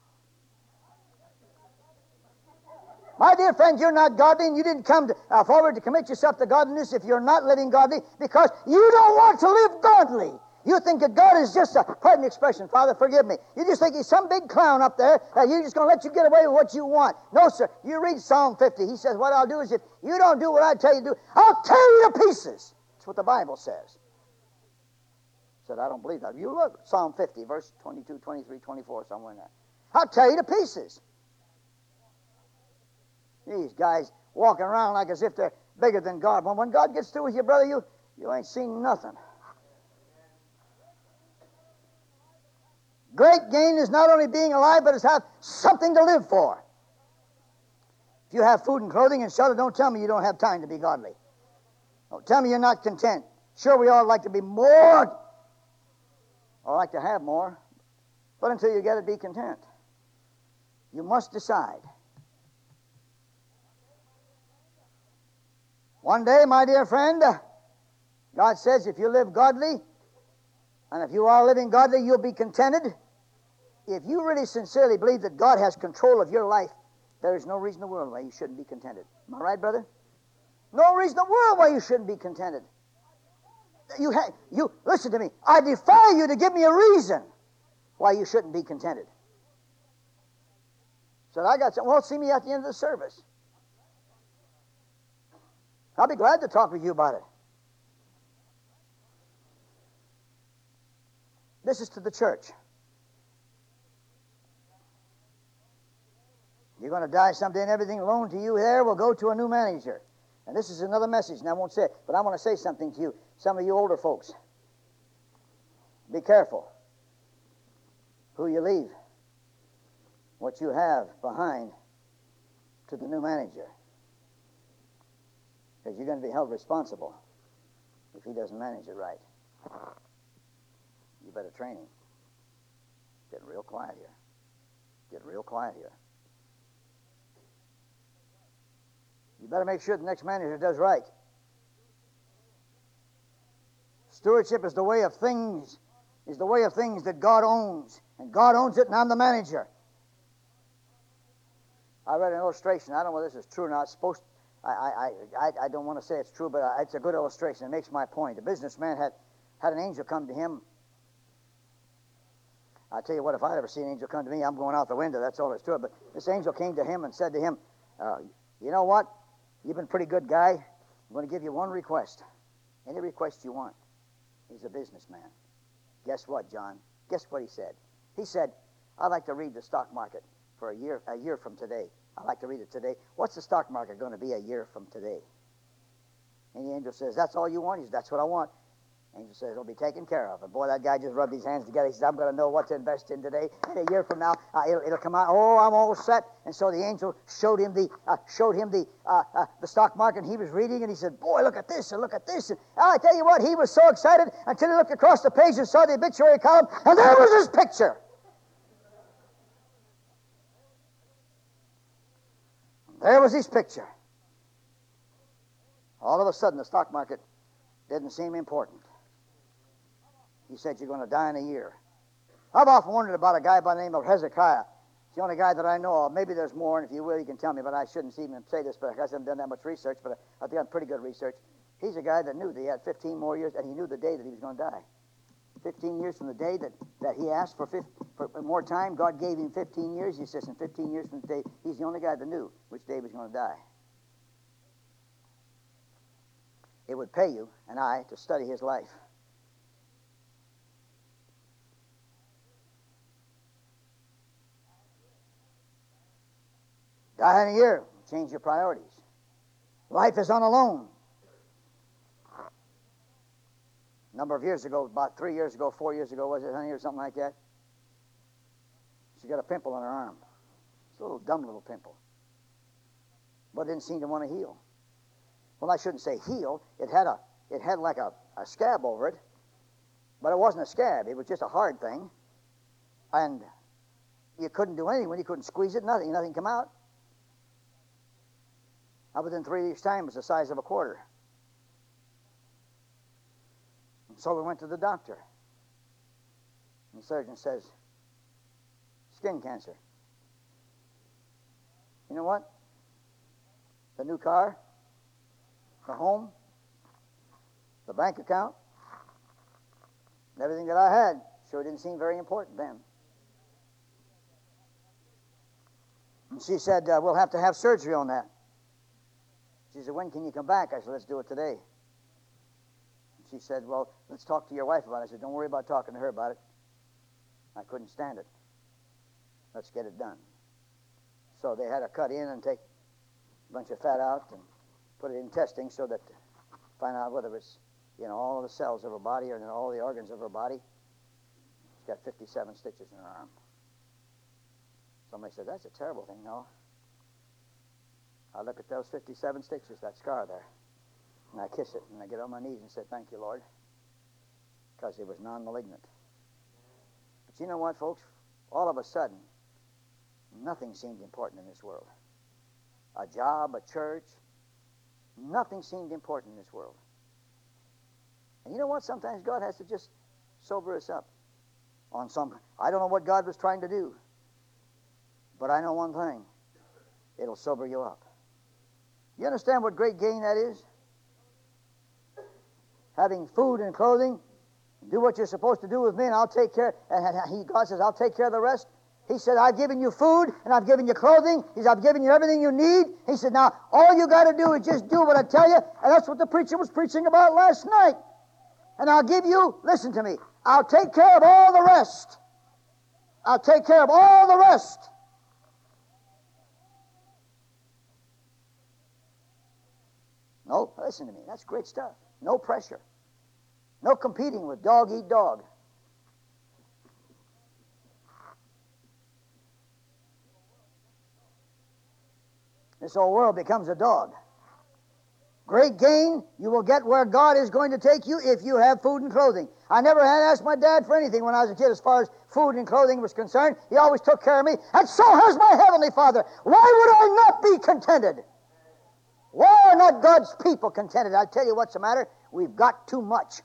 my dear friend, you're not godly, and you didn't come forward to commit yourself to godliness if you're not living godly, because you don't want to live godly. You think that God is just a, pardon the expression, Father, forgive me. You just think he's some big clown up there that he's just going to let you get away with what you want. No, sir. You read Psalm 50. He says, what I'll do is if you don't do what I tell you to do, I'll tear you to pieces. That's what the Bible says. I said, I don't believe that. You look, Psalm 50, verse 22, 23, 24, somewhere in there. I'll tear you to pieces. These guys walking around like as if they're bigger than God. When God gets through with you, brother, you ain't seen nothing. Great gain is not only being alive, but is have something to live for. If you have food and clothing and shelter, don't tell me you don't have time to be godly. Don't tell me you're not content. Sure, we all like to be more, or like to have more, but until you get it, be content. You must decide. One day, my dear friend, God says if you live godly, and if you are living godly, you'll be contented. If you really sincerely believe that God has control of your life, there is no reason in the world why you shouldn't be contented. Am I right, brother? No reason in the world why you shouldn't be contented. You listen to me. I defy you to give me a reason why you shouldn't be contented. Said, I got something. Well, see me at the end of the service. I'll be glad to talk with you about it. This is to the church. You're going to die someday, and everything loaned to you there will go to a new manager. And this is another message, and I won't say it, but I want to say something to you. Some of you older folks, be careful who you leave, what you have behind to the new manager. Because you're going to be held responsible if he doesn't manage it right. You better train him. Getting real quiet here. Getting real quiet here. You better make sure the next manager does right. Stewardship is the way of things, that God owns. And God owns it, and I'm the manager. I read an illustration. I don't know whether this is true or not. I don't want to say it's true, but it's a good illustration. It makes my point. A businessman had an angel come to him. I tell you what, if I'd ever seen an angel come to me, I'm going out the window. That's all there's to it. But this angel came to him and said to him, you know what? You've been a pretty good guy. I'm going to give you one request. Any request you want. He's a businessman. Guess what, John? Guess what he said? He said, I'd like to read the stock market for a year from today. I'd like to read it today. What's the stock market going to be a year from today? And the angel says, that's all you want? He says, that's what I want. Angel says, it'll be taken care of. And boy, that guy just rubbed his hands together. He says, I'm going to know what to invest in today. And a year from now, it'll come out. Oh, I'm all set. And so the angel showed him the stock market. And he was reading, and he said, boy, look at this and look at this. And I tell you what, he was so excited until he looked across the page and saw the obituary column, and there was his picture. There was his picture. All of a sudden, the stock market didn't seem important. He said, you're going to die in a year. I've often wondered about a guy by the name of Hezekiah. He's the only guy that I know of. Maybe there's more, and if you will, you can tell me, but I shouldn't even say this, but I haven't done that much research, but I've done pretty good research. He's a guy that knew that he had 15 more years, and he knew the day that he was going to die. 15 years from the day that he asked for more time, God gave him 15 years. He says, in 15 years from the day, he's the only guy that knew which day he was going to die. It would pay you and I to study his life. Die in a year. Change your priorities. Life is on a loan. A number of years ago, about 3 years ago, 4 years ago, was it, honey, or something like that? She got a pimple on her arm. It's a little dumb little pimple. But it didn't seem to want to heal. Well, I shouldn't say heal. It had like a scab over it, but it wasn't a scab. It was just a hard thing. And you couldn't do anything when you couldn't squeeze it, nothing come out. Within 3 weeks' time, it was the size of a quarter. And so we went to the doctor. And the surgeon says, skin cancer. You know what? The new car, the home, the bank account, and everything that I had sure didn't seem very important then. And she said, we'll have to have surgery on that. She said, when can you come back? I said, let's do it today. And she said, well, let's talk to your wife about it. I said, don't worry about talking to her about it. I couldn't stand it. Let's get it done. So they had to cut in and take a bunch of fat out and put it in testing so that find out whether it's, all of the cells of her body or all the organs of her body. She's got 57 stitches in her arm. Somebody said, that's a terrible thing. No. I look at those 57 stitches, that scar there, and I kiss it, and I get on my knees and say, thank you, Lord, because it was non-malignant. But you know what, folks? All of a sudden, nothing seemed important in this world. A job, a church, nothing seemed important in this world. And you know what? Sometimes God has to just sober us up on some. I don't know what God was trying to do, but I know one thing. It'll sober you up. You understand what great gain that is? Having food and clothing. Do what you're supposed to do with me, and I'll take care. And God says, I'll take care of the rest. He said, I've given you food, and I've given you clothing. He said, I've given you everything you need. He said, now, all you got to do is just do what I tell you, and that's what the preacher was preaching about last night. And I'll give you, listen to me, I'll take care of all the rest. I'll take care of all the rest. No, listen to me, that's great stuff. No pressure. No competing with dog eat dog. This whole world becomes a dog. Great gain you will get where God is going to take you if you have food and clothing. I never had asked my dad for anything when I was a kid as far as food and clothing was concerned. He always took care of me, and so has my Heavenly Father. Why would I not be contented? Why are not God's people contented? I'll tell you what's the matter. We've got too much.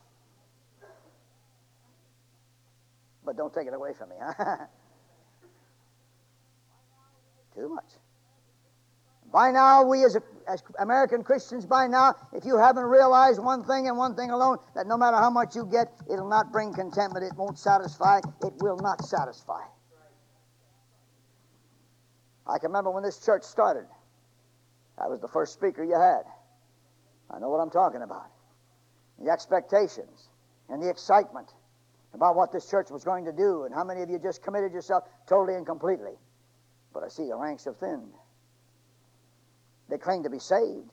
But don't take it away from me, huh? Too much. By now, we as American Christians, by now, if you haven't realized one thing and one thing alone, that no matter how much you get, it'll not bring contentment. It won't satisfy. It will not satisfy. I can remember when this church started. I was the first speaker you had. I know what I'm talking about. The expectations and the excitement about what this church was going to do, and how many of you just committed yourself totally and completely. But I see the ranks have thinned. They claim to be saved.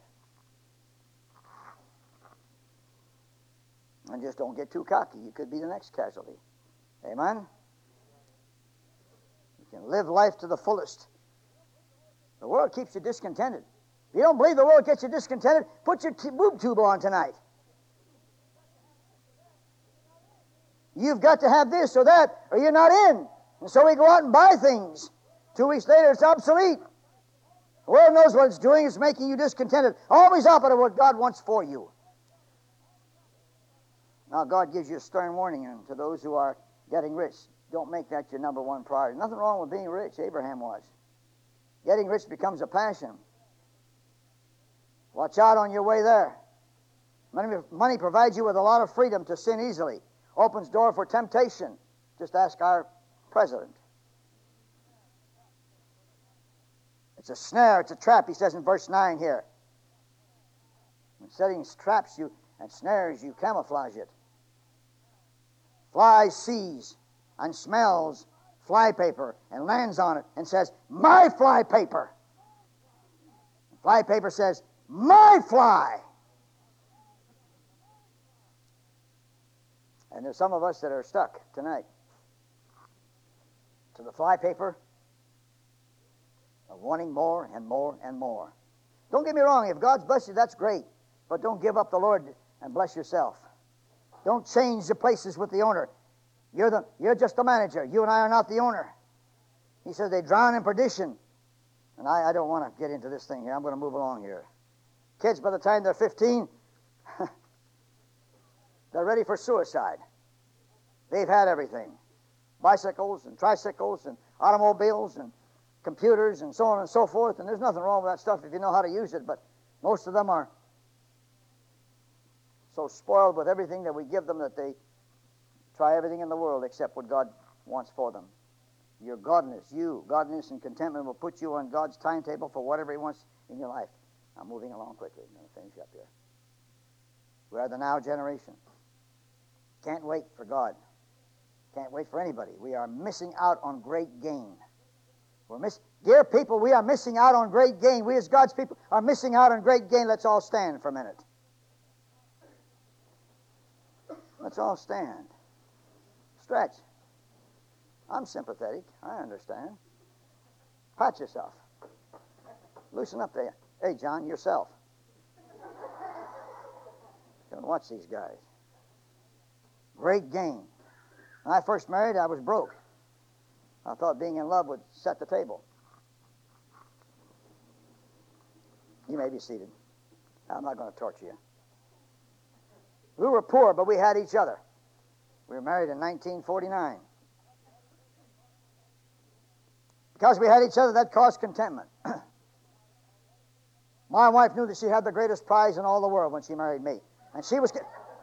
And just don't get too cocky. You could be the next casualty. Amen? You can live life to the fullest. The world keeps you discontented. If you don't believe the world gets you discontented, put your boob tube on tonight. You've got to have this or that, or you're not in. And so we go out and buy things. 2 weeks later, it's obsolete. The world knows what it's doing. It's making you discontented. Always opposite of what God wants for you. Now, God gives you a stern warning to those who are getting rich. Don't make that your number one priority. Nothing wrong with being rich. Abraham was. Getting rich becomes a passion. Watch out on your way there. Money provides you with a lot of freedom to sin easily. Opens door for temptation. Just ask our president. It's a snare, it's a trap, he says in verse 9 here. When setting traps you and snares, you camouflage it. Fly sees and smells fly paper and lands on it and says, my fly paper. Fly paper says, my fly. And there's some of us that are stuck tonight to the fly paper of wanting more and more and more. Don't get me wrong, if God's blessed you, that's great. But don't give up the Lord and bless yourself. Don't change the places with the owner. You're just the manager. You and I are not the owner. He says they drown in perdition. And I don't want to get into this thing here. I'm going to move along here. Kids, by the time they're 15, they're ready for suicide. They've had everything. Bicycles and tricycles and automobiles and computers and so on and so forth. And there's nothing wrong with that stuff if you know how to use it. But most of them are so spoiled with everything that we give them that they try everything in the world except what God wants for them. Your godliness and contentment will put you on God's timetable for whatever He wants in your life. I'm moving along quickly. I'm going to finish up here. We are the now generation. Can't wait for God. Can't wait for anybody. We are missing out on great gain. Dear people, we are missing out on great gain. We as God's people are missing out on great gain. Let's all stand for a minute. Let's all stand. Stretch. I'm sympathetic. I understand. Pat yourself. Loosen up there. Hey, John, yourself. Don't watch these guys. Great gain. When I first married, I was broke. I thought being in love would set the table. You may be seated. I'm not going to torture you. We were poor, but we had each other. We were married in 1949. Because we had each other, that caused contentment. My wife knew that she had the greatest prize in all the world when she married me. And she was...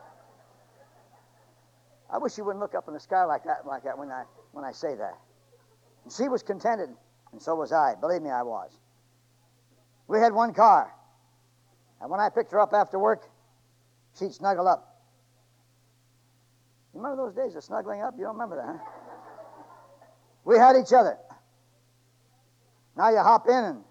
I wish you wouldn't look up in the sky like that when I say that. And she was contented, and so was I. Believe me, I was. We had one car. And when I picked her up after work, she'd snuggle up. You remember those days of snuggling up? You don't remember that, huh? We had each other. Now you hop in and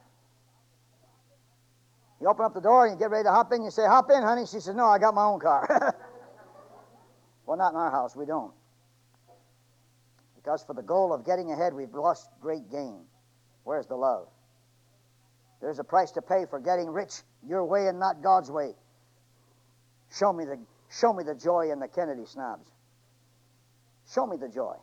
you open up the door and you get ready to hop in. You say, hop in, honey. She says, no, I got my own car. Well, not in our house. We don't. Because for the goal of getting ahead, we've lost great gain. Where's the love? There's a price to pay for getting rich your way and not God's way. Show me the joy in the Kennedy snobs. Show me the joy.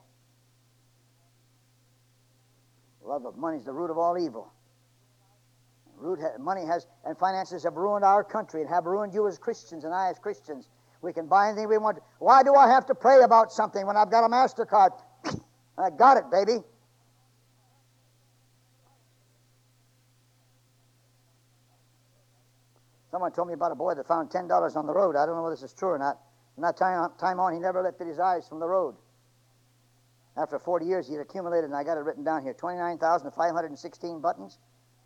Love of money is the root of all evil. Money has and finances have ruined our country and have ruined you as Christians and I as Christians. We can buy anything we want. Why do I have to pray about something when I've got a MasterCard? I got it, baby. Someone told me about a boy that found $10 on the road. I don't know whether this is true or not. From that time on, he never lifted his eyes from the road. After 40 years, he had accumulated, and I got it written down here, 29,516 buttons,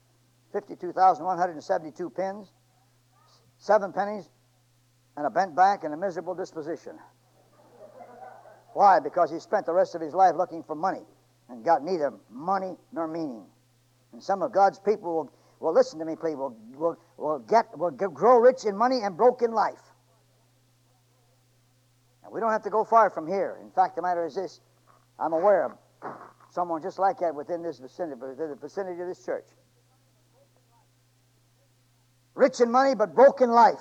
52,172 pins, 7 pennies, and a bent back and a miserable disposition. Why? Because he spent the rest of his life looking for money and got neither money nor meaning. And some of God's people will listen to me, please, will grow rich in money and broke in life. And we don't have to go far from here. In fact, the matter is this. I'm aware of someone just like that within this vicinity, within the vicinity of this church. Rich in money, but broke in life.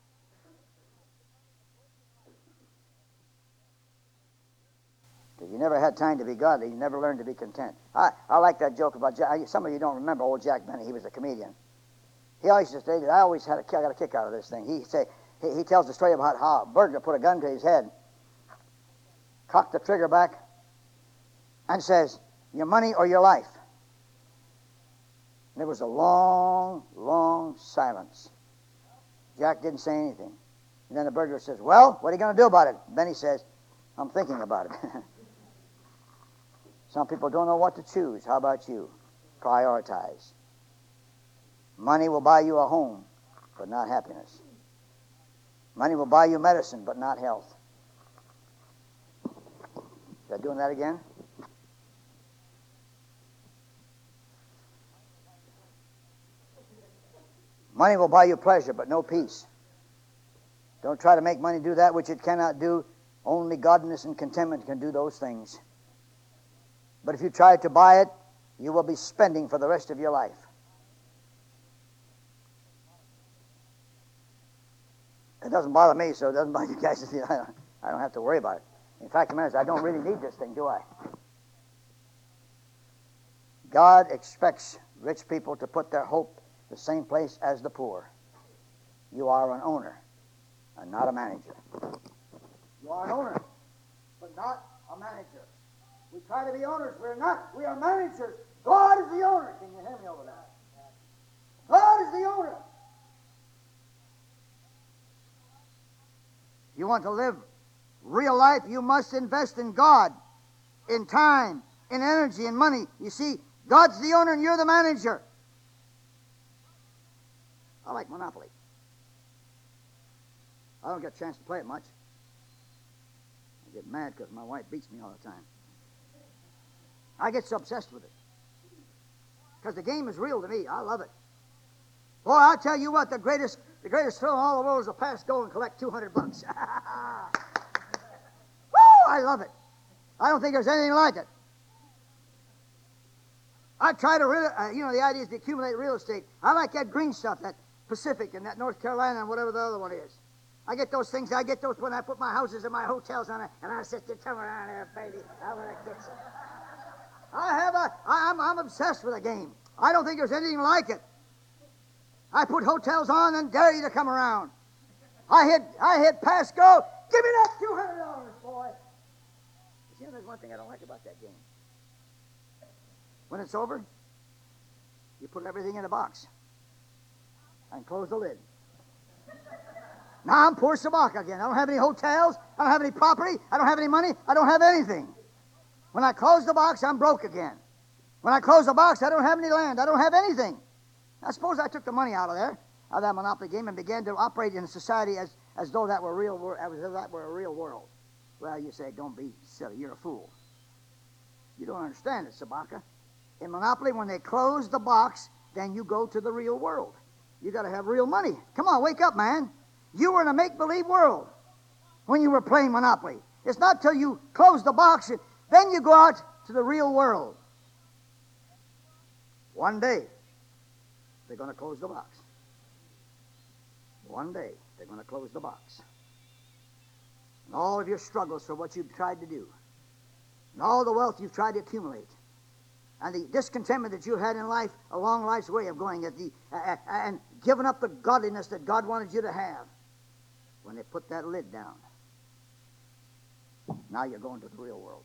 Because you never had time to be godly. You never learned to be content. I like that joke about Jack. Some of you don't remember old Jack Benny. He was a comedian. He always used to say that I always got a kick out of this thing. He tells the story about how a burglar put a gun to his head, cocked the trigger back, and says, "Your money or your life." And there was a long, long silence. Jack didn't say anything. And then the burglar says, "Well, what are you going to do about it?" Benny says, "I'm thinking about it." Some people don't know what to choose. How about you? Prioritize. Money will buy you a home, but not happiness. Money will buy you medicine, but not health. Is that doing that again? Money will buy you pleasure, but no peace. Don't try to make money do that which it cannot do. Only godliness and contentment can do those things. But if you try to buy it, you will be spending for the rest of your life. It doesn't bother me, so it doesn't bother you guys. I don't have to worry about it. In fact, I don't really need this thing, do I? God expects rich people to put their hope the same place as the poor. You are an owner and not a manager. You are an owner, but not a manager. We try to be owners. We're not. We are managers. God is the owner. Can you hear me over there? God is the owner. You want to live real life, you must invest in God, in time, in energy, in money. You see, God's the owner and you're the manager. I like Monopoly. I don't get a chance to play it much. I get mad because my wife beats me all the time. I get so obsessed with it. Because the game is real to me. I love it. Boy, I'll tell you what, the greatest thrill in all the world is to pass go and collect $200. Woo! I love it. I don't think there's anything like it. I try to, the idea is to accumulate real estate. I like that green stuff, that Pacific and that North Carolina and whatever the other one is. I get those things. I get those when I put my houses and my hotels on it, and I sit there, come around there, baby. I want to get some. I'm obsessed with the game. I don't think there's anything like it. I put hotels on and dare you to come around. I hit pass go. Give me that $200, boy. You see, there's one thing I don't like about that game. When it's over, you put everything in a box and close the lid. Now I'm poor Sabaka again. I don't have any hotels. I don't have any property. I don't have any money. I don't have anything. When I close the box, I'm broke again. When I close the box, I don't have any land. I don't have anything. Now suppose I took the money out of there, out of that Monopoly game, and began to operate in a society as though that were real, as though that were a real world. Well, you say, don't be silly. You're a fool. You don't understand it, Sabaka. In Monopoly, when they close the box, then you go to the real world. You got to have real money. Come on, wake up, man. You were in a make-believe world when you were playing Monopoly. It's not till you close the box, then you go out to the real world. One day, they're going to close the box. One day, they're going to close the box. And all of your struggles for what you've tried to do, and all the wealth you've tried to accumulate, and the discontentment that you had in life along life's way of going, and giving up the godliness that God wanted you to have, when they put that lid down, now you're going to the real world.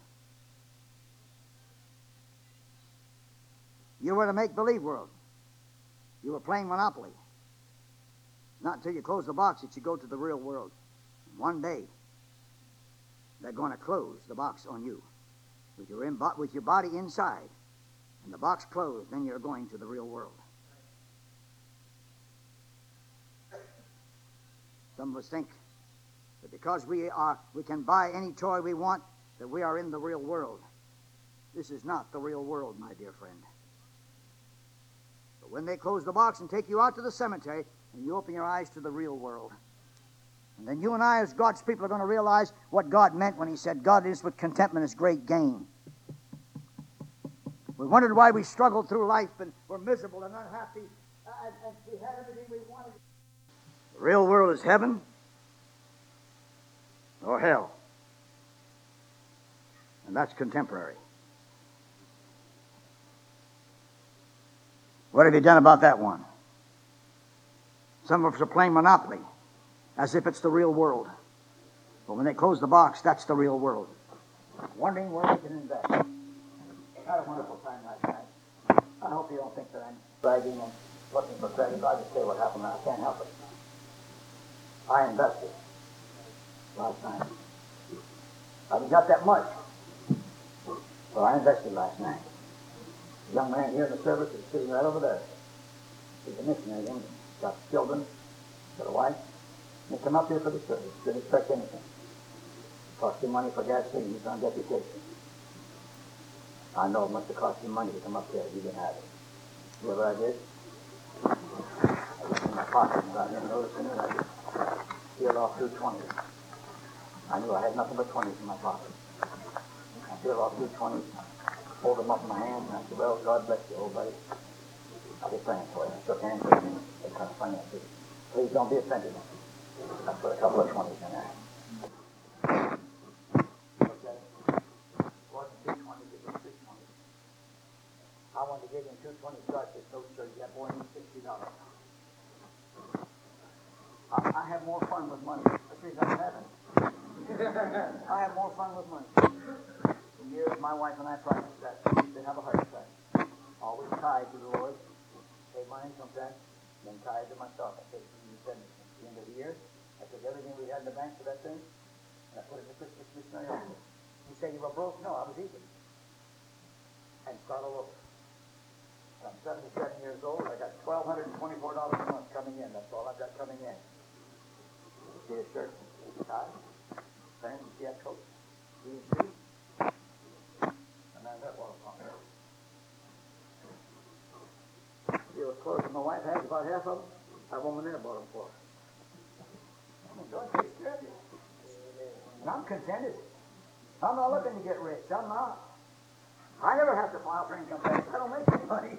You were in a make-believe world. You were playing Monopoly. not until you close the box that you go to the real world. One day, they're going to close the box on you with your body inside, and the box closed. Then you're going to the real world. Some of us think that because we can buy any toy we want, that we are in the real world. This is not the real world, my dear friend. But when they close the box and take you out to the cemetery, and you open your eyes to the real world, and then you and I, as God's people, are going to realize what God meant when He said, "Godliness with contentment is great gain." We wondered why we struggled through life and were miserable and unhappy, and we had everything we wanted. The real world is heaven or hell. And that's contemporary. What have you done about that one? Some of us are playing Monopoly as if it's the real world. But when they close the box, that's the real world. Wondering where we can invest. Had a wonderful time last night. I hope you don't think that I'm bragging and looking for credit. I just say what happened. I can't help it. I invested last night. I haven't got that much. But I invested last night. A young man here in the service is sitting right over there. He's a missionary. He's got children, got a wife. They come up here for the service. Didn't expect anything. It cost you money for gasoline. He's on deputation. I know it must have cost you money to come up here. You didn't have it. You know what I did? I looked in my pocket and I didn't notice it. I just peeled off 2 20s. I knew I had nothing but 20s in my pocket. I peeled off 2 20s, hold them up in my hand, and I said, "Well, God bless you, old buddy. I'll be praying for you." I shook hands with him. They kind of funny. I said, "Please don't be offended." I put a couple of 20s in there. I wanted to give him 220 starts this note, so you got more than $60. I have more fun with money. That's the reason I'm having. I have more fun with money. For years, my wife and I practiced that. We used to have a heart attack. Always tied to the Lord. Pay my income tax, then tied to myself. I said, "You said at the end of the year, I took everything we had in the bank for that thing, and I put it in the Christmas missionary offering." You say you were broke? No, I was eating. And start all over. I'm 77 years old. I got $1,224 a month coming in. That's all I've got coming in. See a shirt, tie, pants, see that coat, green shoes, and then that water pump. See what clothes my wife has, about half of them. That woman there bought them for her. God takes care of you. And I'm contented. I'm not looking to get rich. I'm not. I never have to file for income tax. I don't make any money.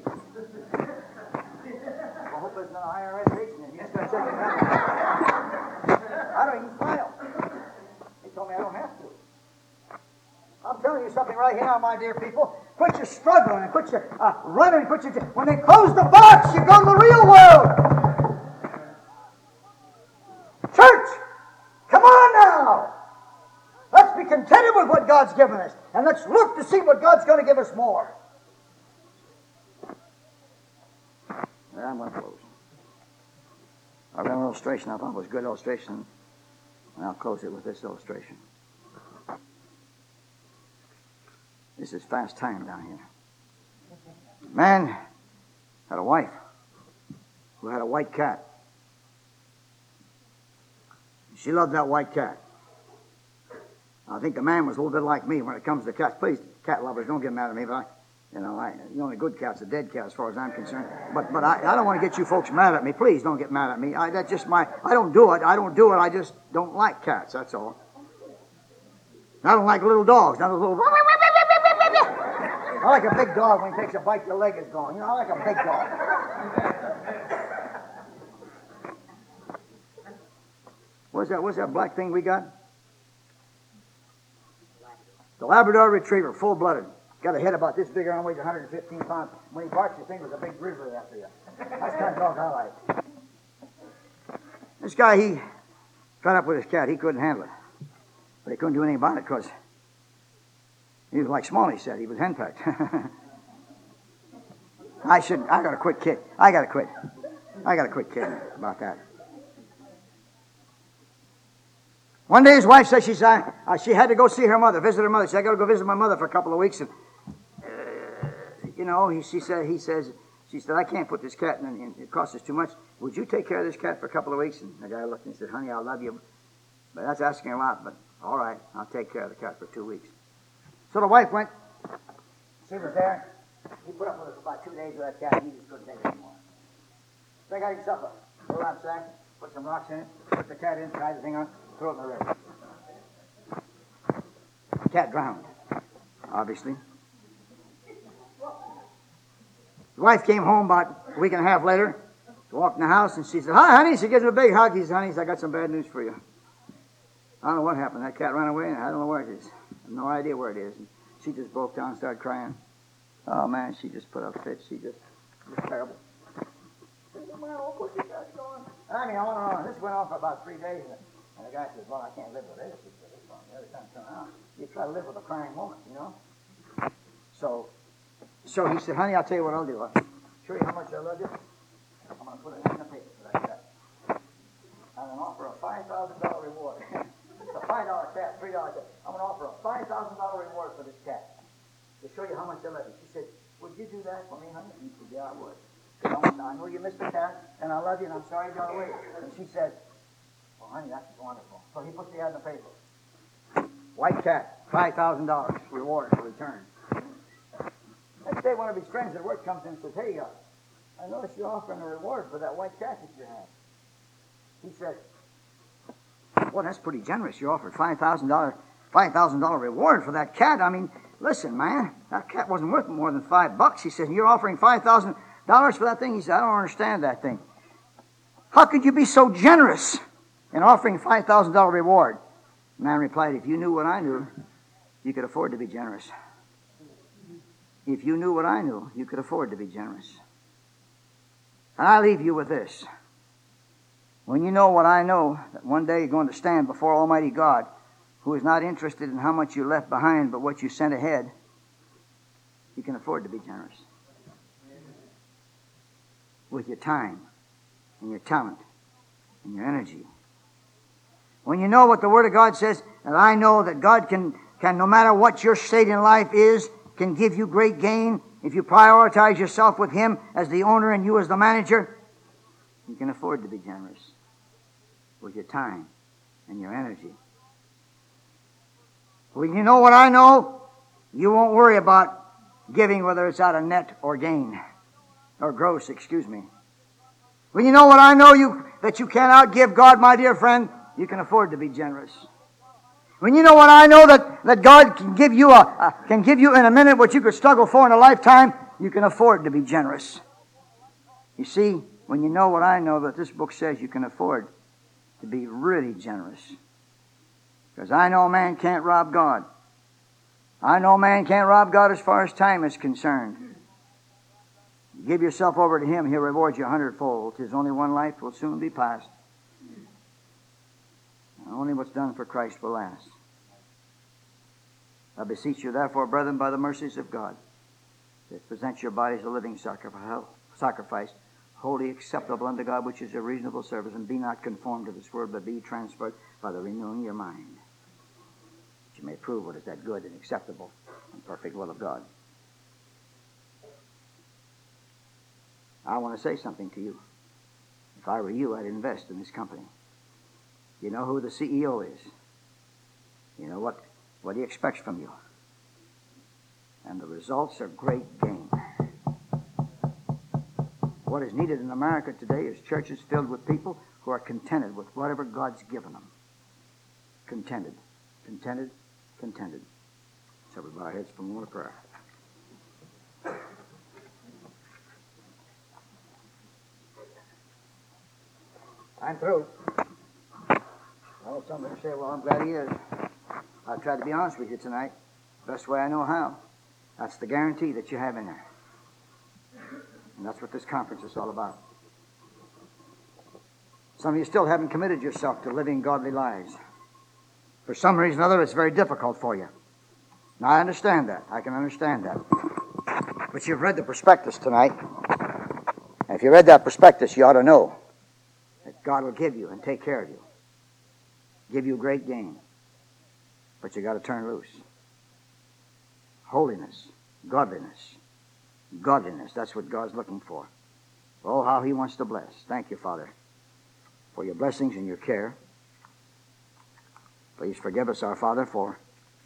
I hope there's no IRS agent in here. Just got to check it out. I don't even file. They told me I don't have to. I'm telling you something right here now, my dear people. Quit your struggling and quit your running. When they close the box, you go to the real world. Church, come on now. Let's be contented with what God's given us. And let's look to see what God's going to give us more. I'm going to close. I've got an illustration I thought was a good illustration, and I'll close it with this illustration. This is fast time down here. A man had a wife who had a white cat. She loved that white cat. I think the man was a little bit like me when it comes to cats. Please, cat lovers, don't get mad at me, but the only good cat's a dead cat as far as I'm concerned. But I don't want to get you folks mad at me. Please don't get mad at me. That's just I don't do it. I just don't like cats, that's all. I don't like little dogs. Not a little... I like a big dog when he takes a bite, your leg is gone. I like a big dog. What's that black thing we got? The Labrador Retriever, full-blooded. Got a head about this big, around weighs 115 pounds. When he barks, you think it was a big grizzly after you. That's the kind of dog I like. This guy, he fed up with his cat. He couldn't handle it. But he couldn't do anything about it because he was like Smalley said. He was henpecked. I gotta quit kidding about that. One day his wife said she had to go see her mother, visit her mother. She said, I got to go visit my mother for a couple of weeks. And, she said, I can't put this cat in, it costs us too much. Would you take care of this cat for a couple of weeks? And the guy looked and said, honey, I love you, but that's asking a lot, but all right, I'll take care of the cat for 2 weeks. So the wife went, she was there. He put up with us for about 2 days with that cat. He just couldn't take it anymore. So I got him supper. Roll out sack, put some rocks in it, put the cat in, tie the thing on, throw it in the river. The cat drowned, obviously. The wife came home about a week and a half later, walked in the house, and she said, hi, honey. She gives him a big hug. He said, honey, I got some bad news for you. I don't know what happened. That cat ran away, and I don't know where it is. I have no idea where it is. And she just broke down and started crying. Oh, man, she just put up fits. It was terrible. I mean, on. This went on for about 3 days, and the guy says, well, I can't live with this. He said, this one, every time I turn around, you try to live with a crying woman, So he said, honey, I'll tell you what I'll do. I'll show you how much I love you. I'm going to put it in the paper for that cat. I'm going to offer a $5,000 reward. It's a $5 cat, $3 cat. I'm going to offer a $5,000 reward for this cat to show you how much I love you. She said, would you do that for me, honey? He said, yeah, I would. I know you missed the cat, and I love you, and I'm sorry you got away. And she said, well, honey, that's wonderful. So he put the ad in the paper. White cat, $5,000 reward for return. Next day, one of his friends at work comes in and says, hey, I noticed you're offering a reward for that white cat that you have. He said, well, that's pretty generous. You offered $5,000 reward for that cat. I mean, listen, man, that cat wasn't worth more than $5. He said, you're offering $5,000 for that thing? He said, I don't understand that thing. How could you be so generous in offering $5,000 reward? The man replied, if you knew what I knew, you could afford to be generous. If you knew what I knew, you could afford to be generous. And I leave you with this. When you know what I know, that one day you're going to stand before Almighty God, who is not interested in how much you left behind, but what you sent ahead, you can afford to be generous. With your time, and your talent, and your energy. When you know what the Word of God says, and I know that God can no matter what your state in life is, can give you great gain if you prioritize yourself with Him as the owner and you as the manager, you can afford to be generous with your time and your energy. When you know what I know, you won't worry about giving, whether it's out of net or gain, or gross, When you know what I know, that you cannot give God, my dear friend, you can afford to be generous. When you know what I know, that God can give you in a minute what you could struggle for in a lifetime, you can afford to be generous. You see, when you know what I know, that this book says, you can afford to be really generous. Because I know man can't rob God. I know man can't rob God as far as time is concerned. You give yourself over to Him, He'll reward you 100-fold. 'Tis only one life will soon be past. And only what's done for Christ will last. I beseech you, therefore, brethren, by the mercies of God, that present your bodies a living sacrifice, wholly acceptable unto God, which is a reasonable service, and be not conformed to this world, but be transferred by the renewing of your mind, that you may prove what is that good and acceptable and perfect will of God. I want to say something to you. If I were you, I'd invest in this company. You know who the CEO is. You know what he expects from you. And the results are great gain. What is needed in America today is churches filled with people who are contented with whatever God's given them. Contented. Contented. Contented. So we bow our heads for a moment of prayer. I'm through. Well, somebody say, well, I'm glad he is. I've tried to be honest with you tonight, best way I know how. That's the guarantee that you have in there. And that's what this conference is all about. Some of you still haven't committed yourself to living godly lives. For some reason or other, it's very difficult for you. Now, I understand that. I can understand that. But you've read the prospectus tonight. And if you read that prospectus, you ought to know that God will give you and take care of you. give you great gain. But you got to turn loose. Holiness, godliness, godliness. That's what God's looking for. Oh, how He wants to bless. Thank you, Father, for your blessings and your care. Please forgive us, our Father, for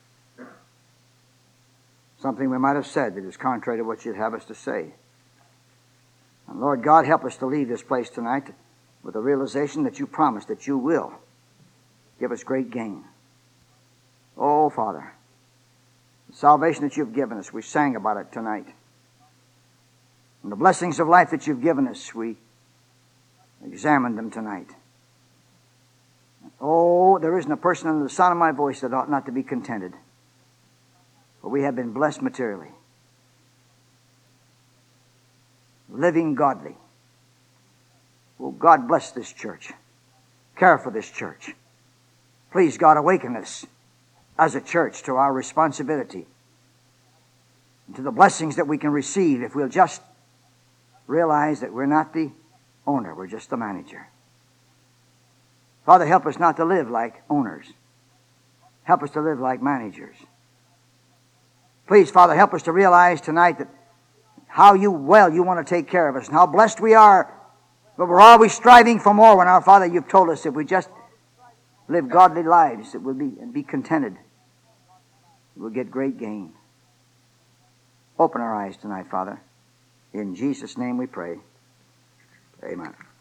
something we might have said that is contrary to what You'd have us to say. And Lord God, help us to leave this place tonight with the realization that You promised that You will give us great gain. Oh, Father, the salvation that You've given us, we sang about it tonight. And the blessings of life that You've given us, we examined them tonight. Oh, there isn't a person under the sound of my voice that ought not to be contented. For we have been blessed materially. Living godly. Oh, God bless this church. Care for this church. Please, God, awaken us as a church to our responsibility and to the blessings that we can receive if we'll just realize that we're not the owner, we're just the manager. Father, help us not to live like owners. Help us to live like managers. Please, Father, help us to realize tonight that how You want to take care of us and how blessed we are. But we're always striving for more when, our Father, You've told us if we just live godly lives that we'll be contented. We'll get great gain. Open our eyes tonight, Father. In Jesus' name we pray. Amen.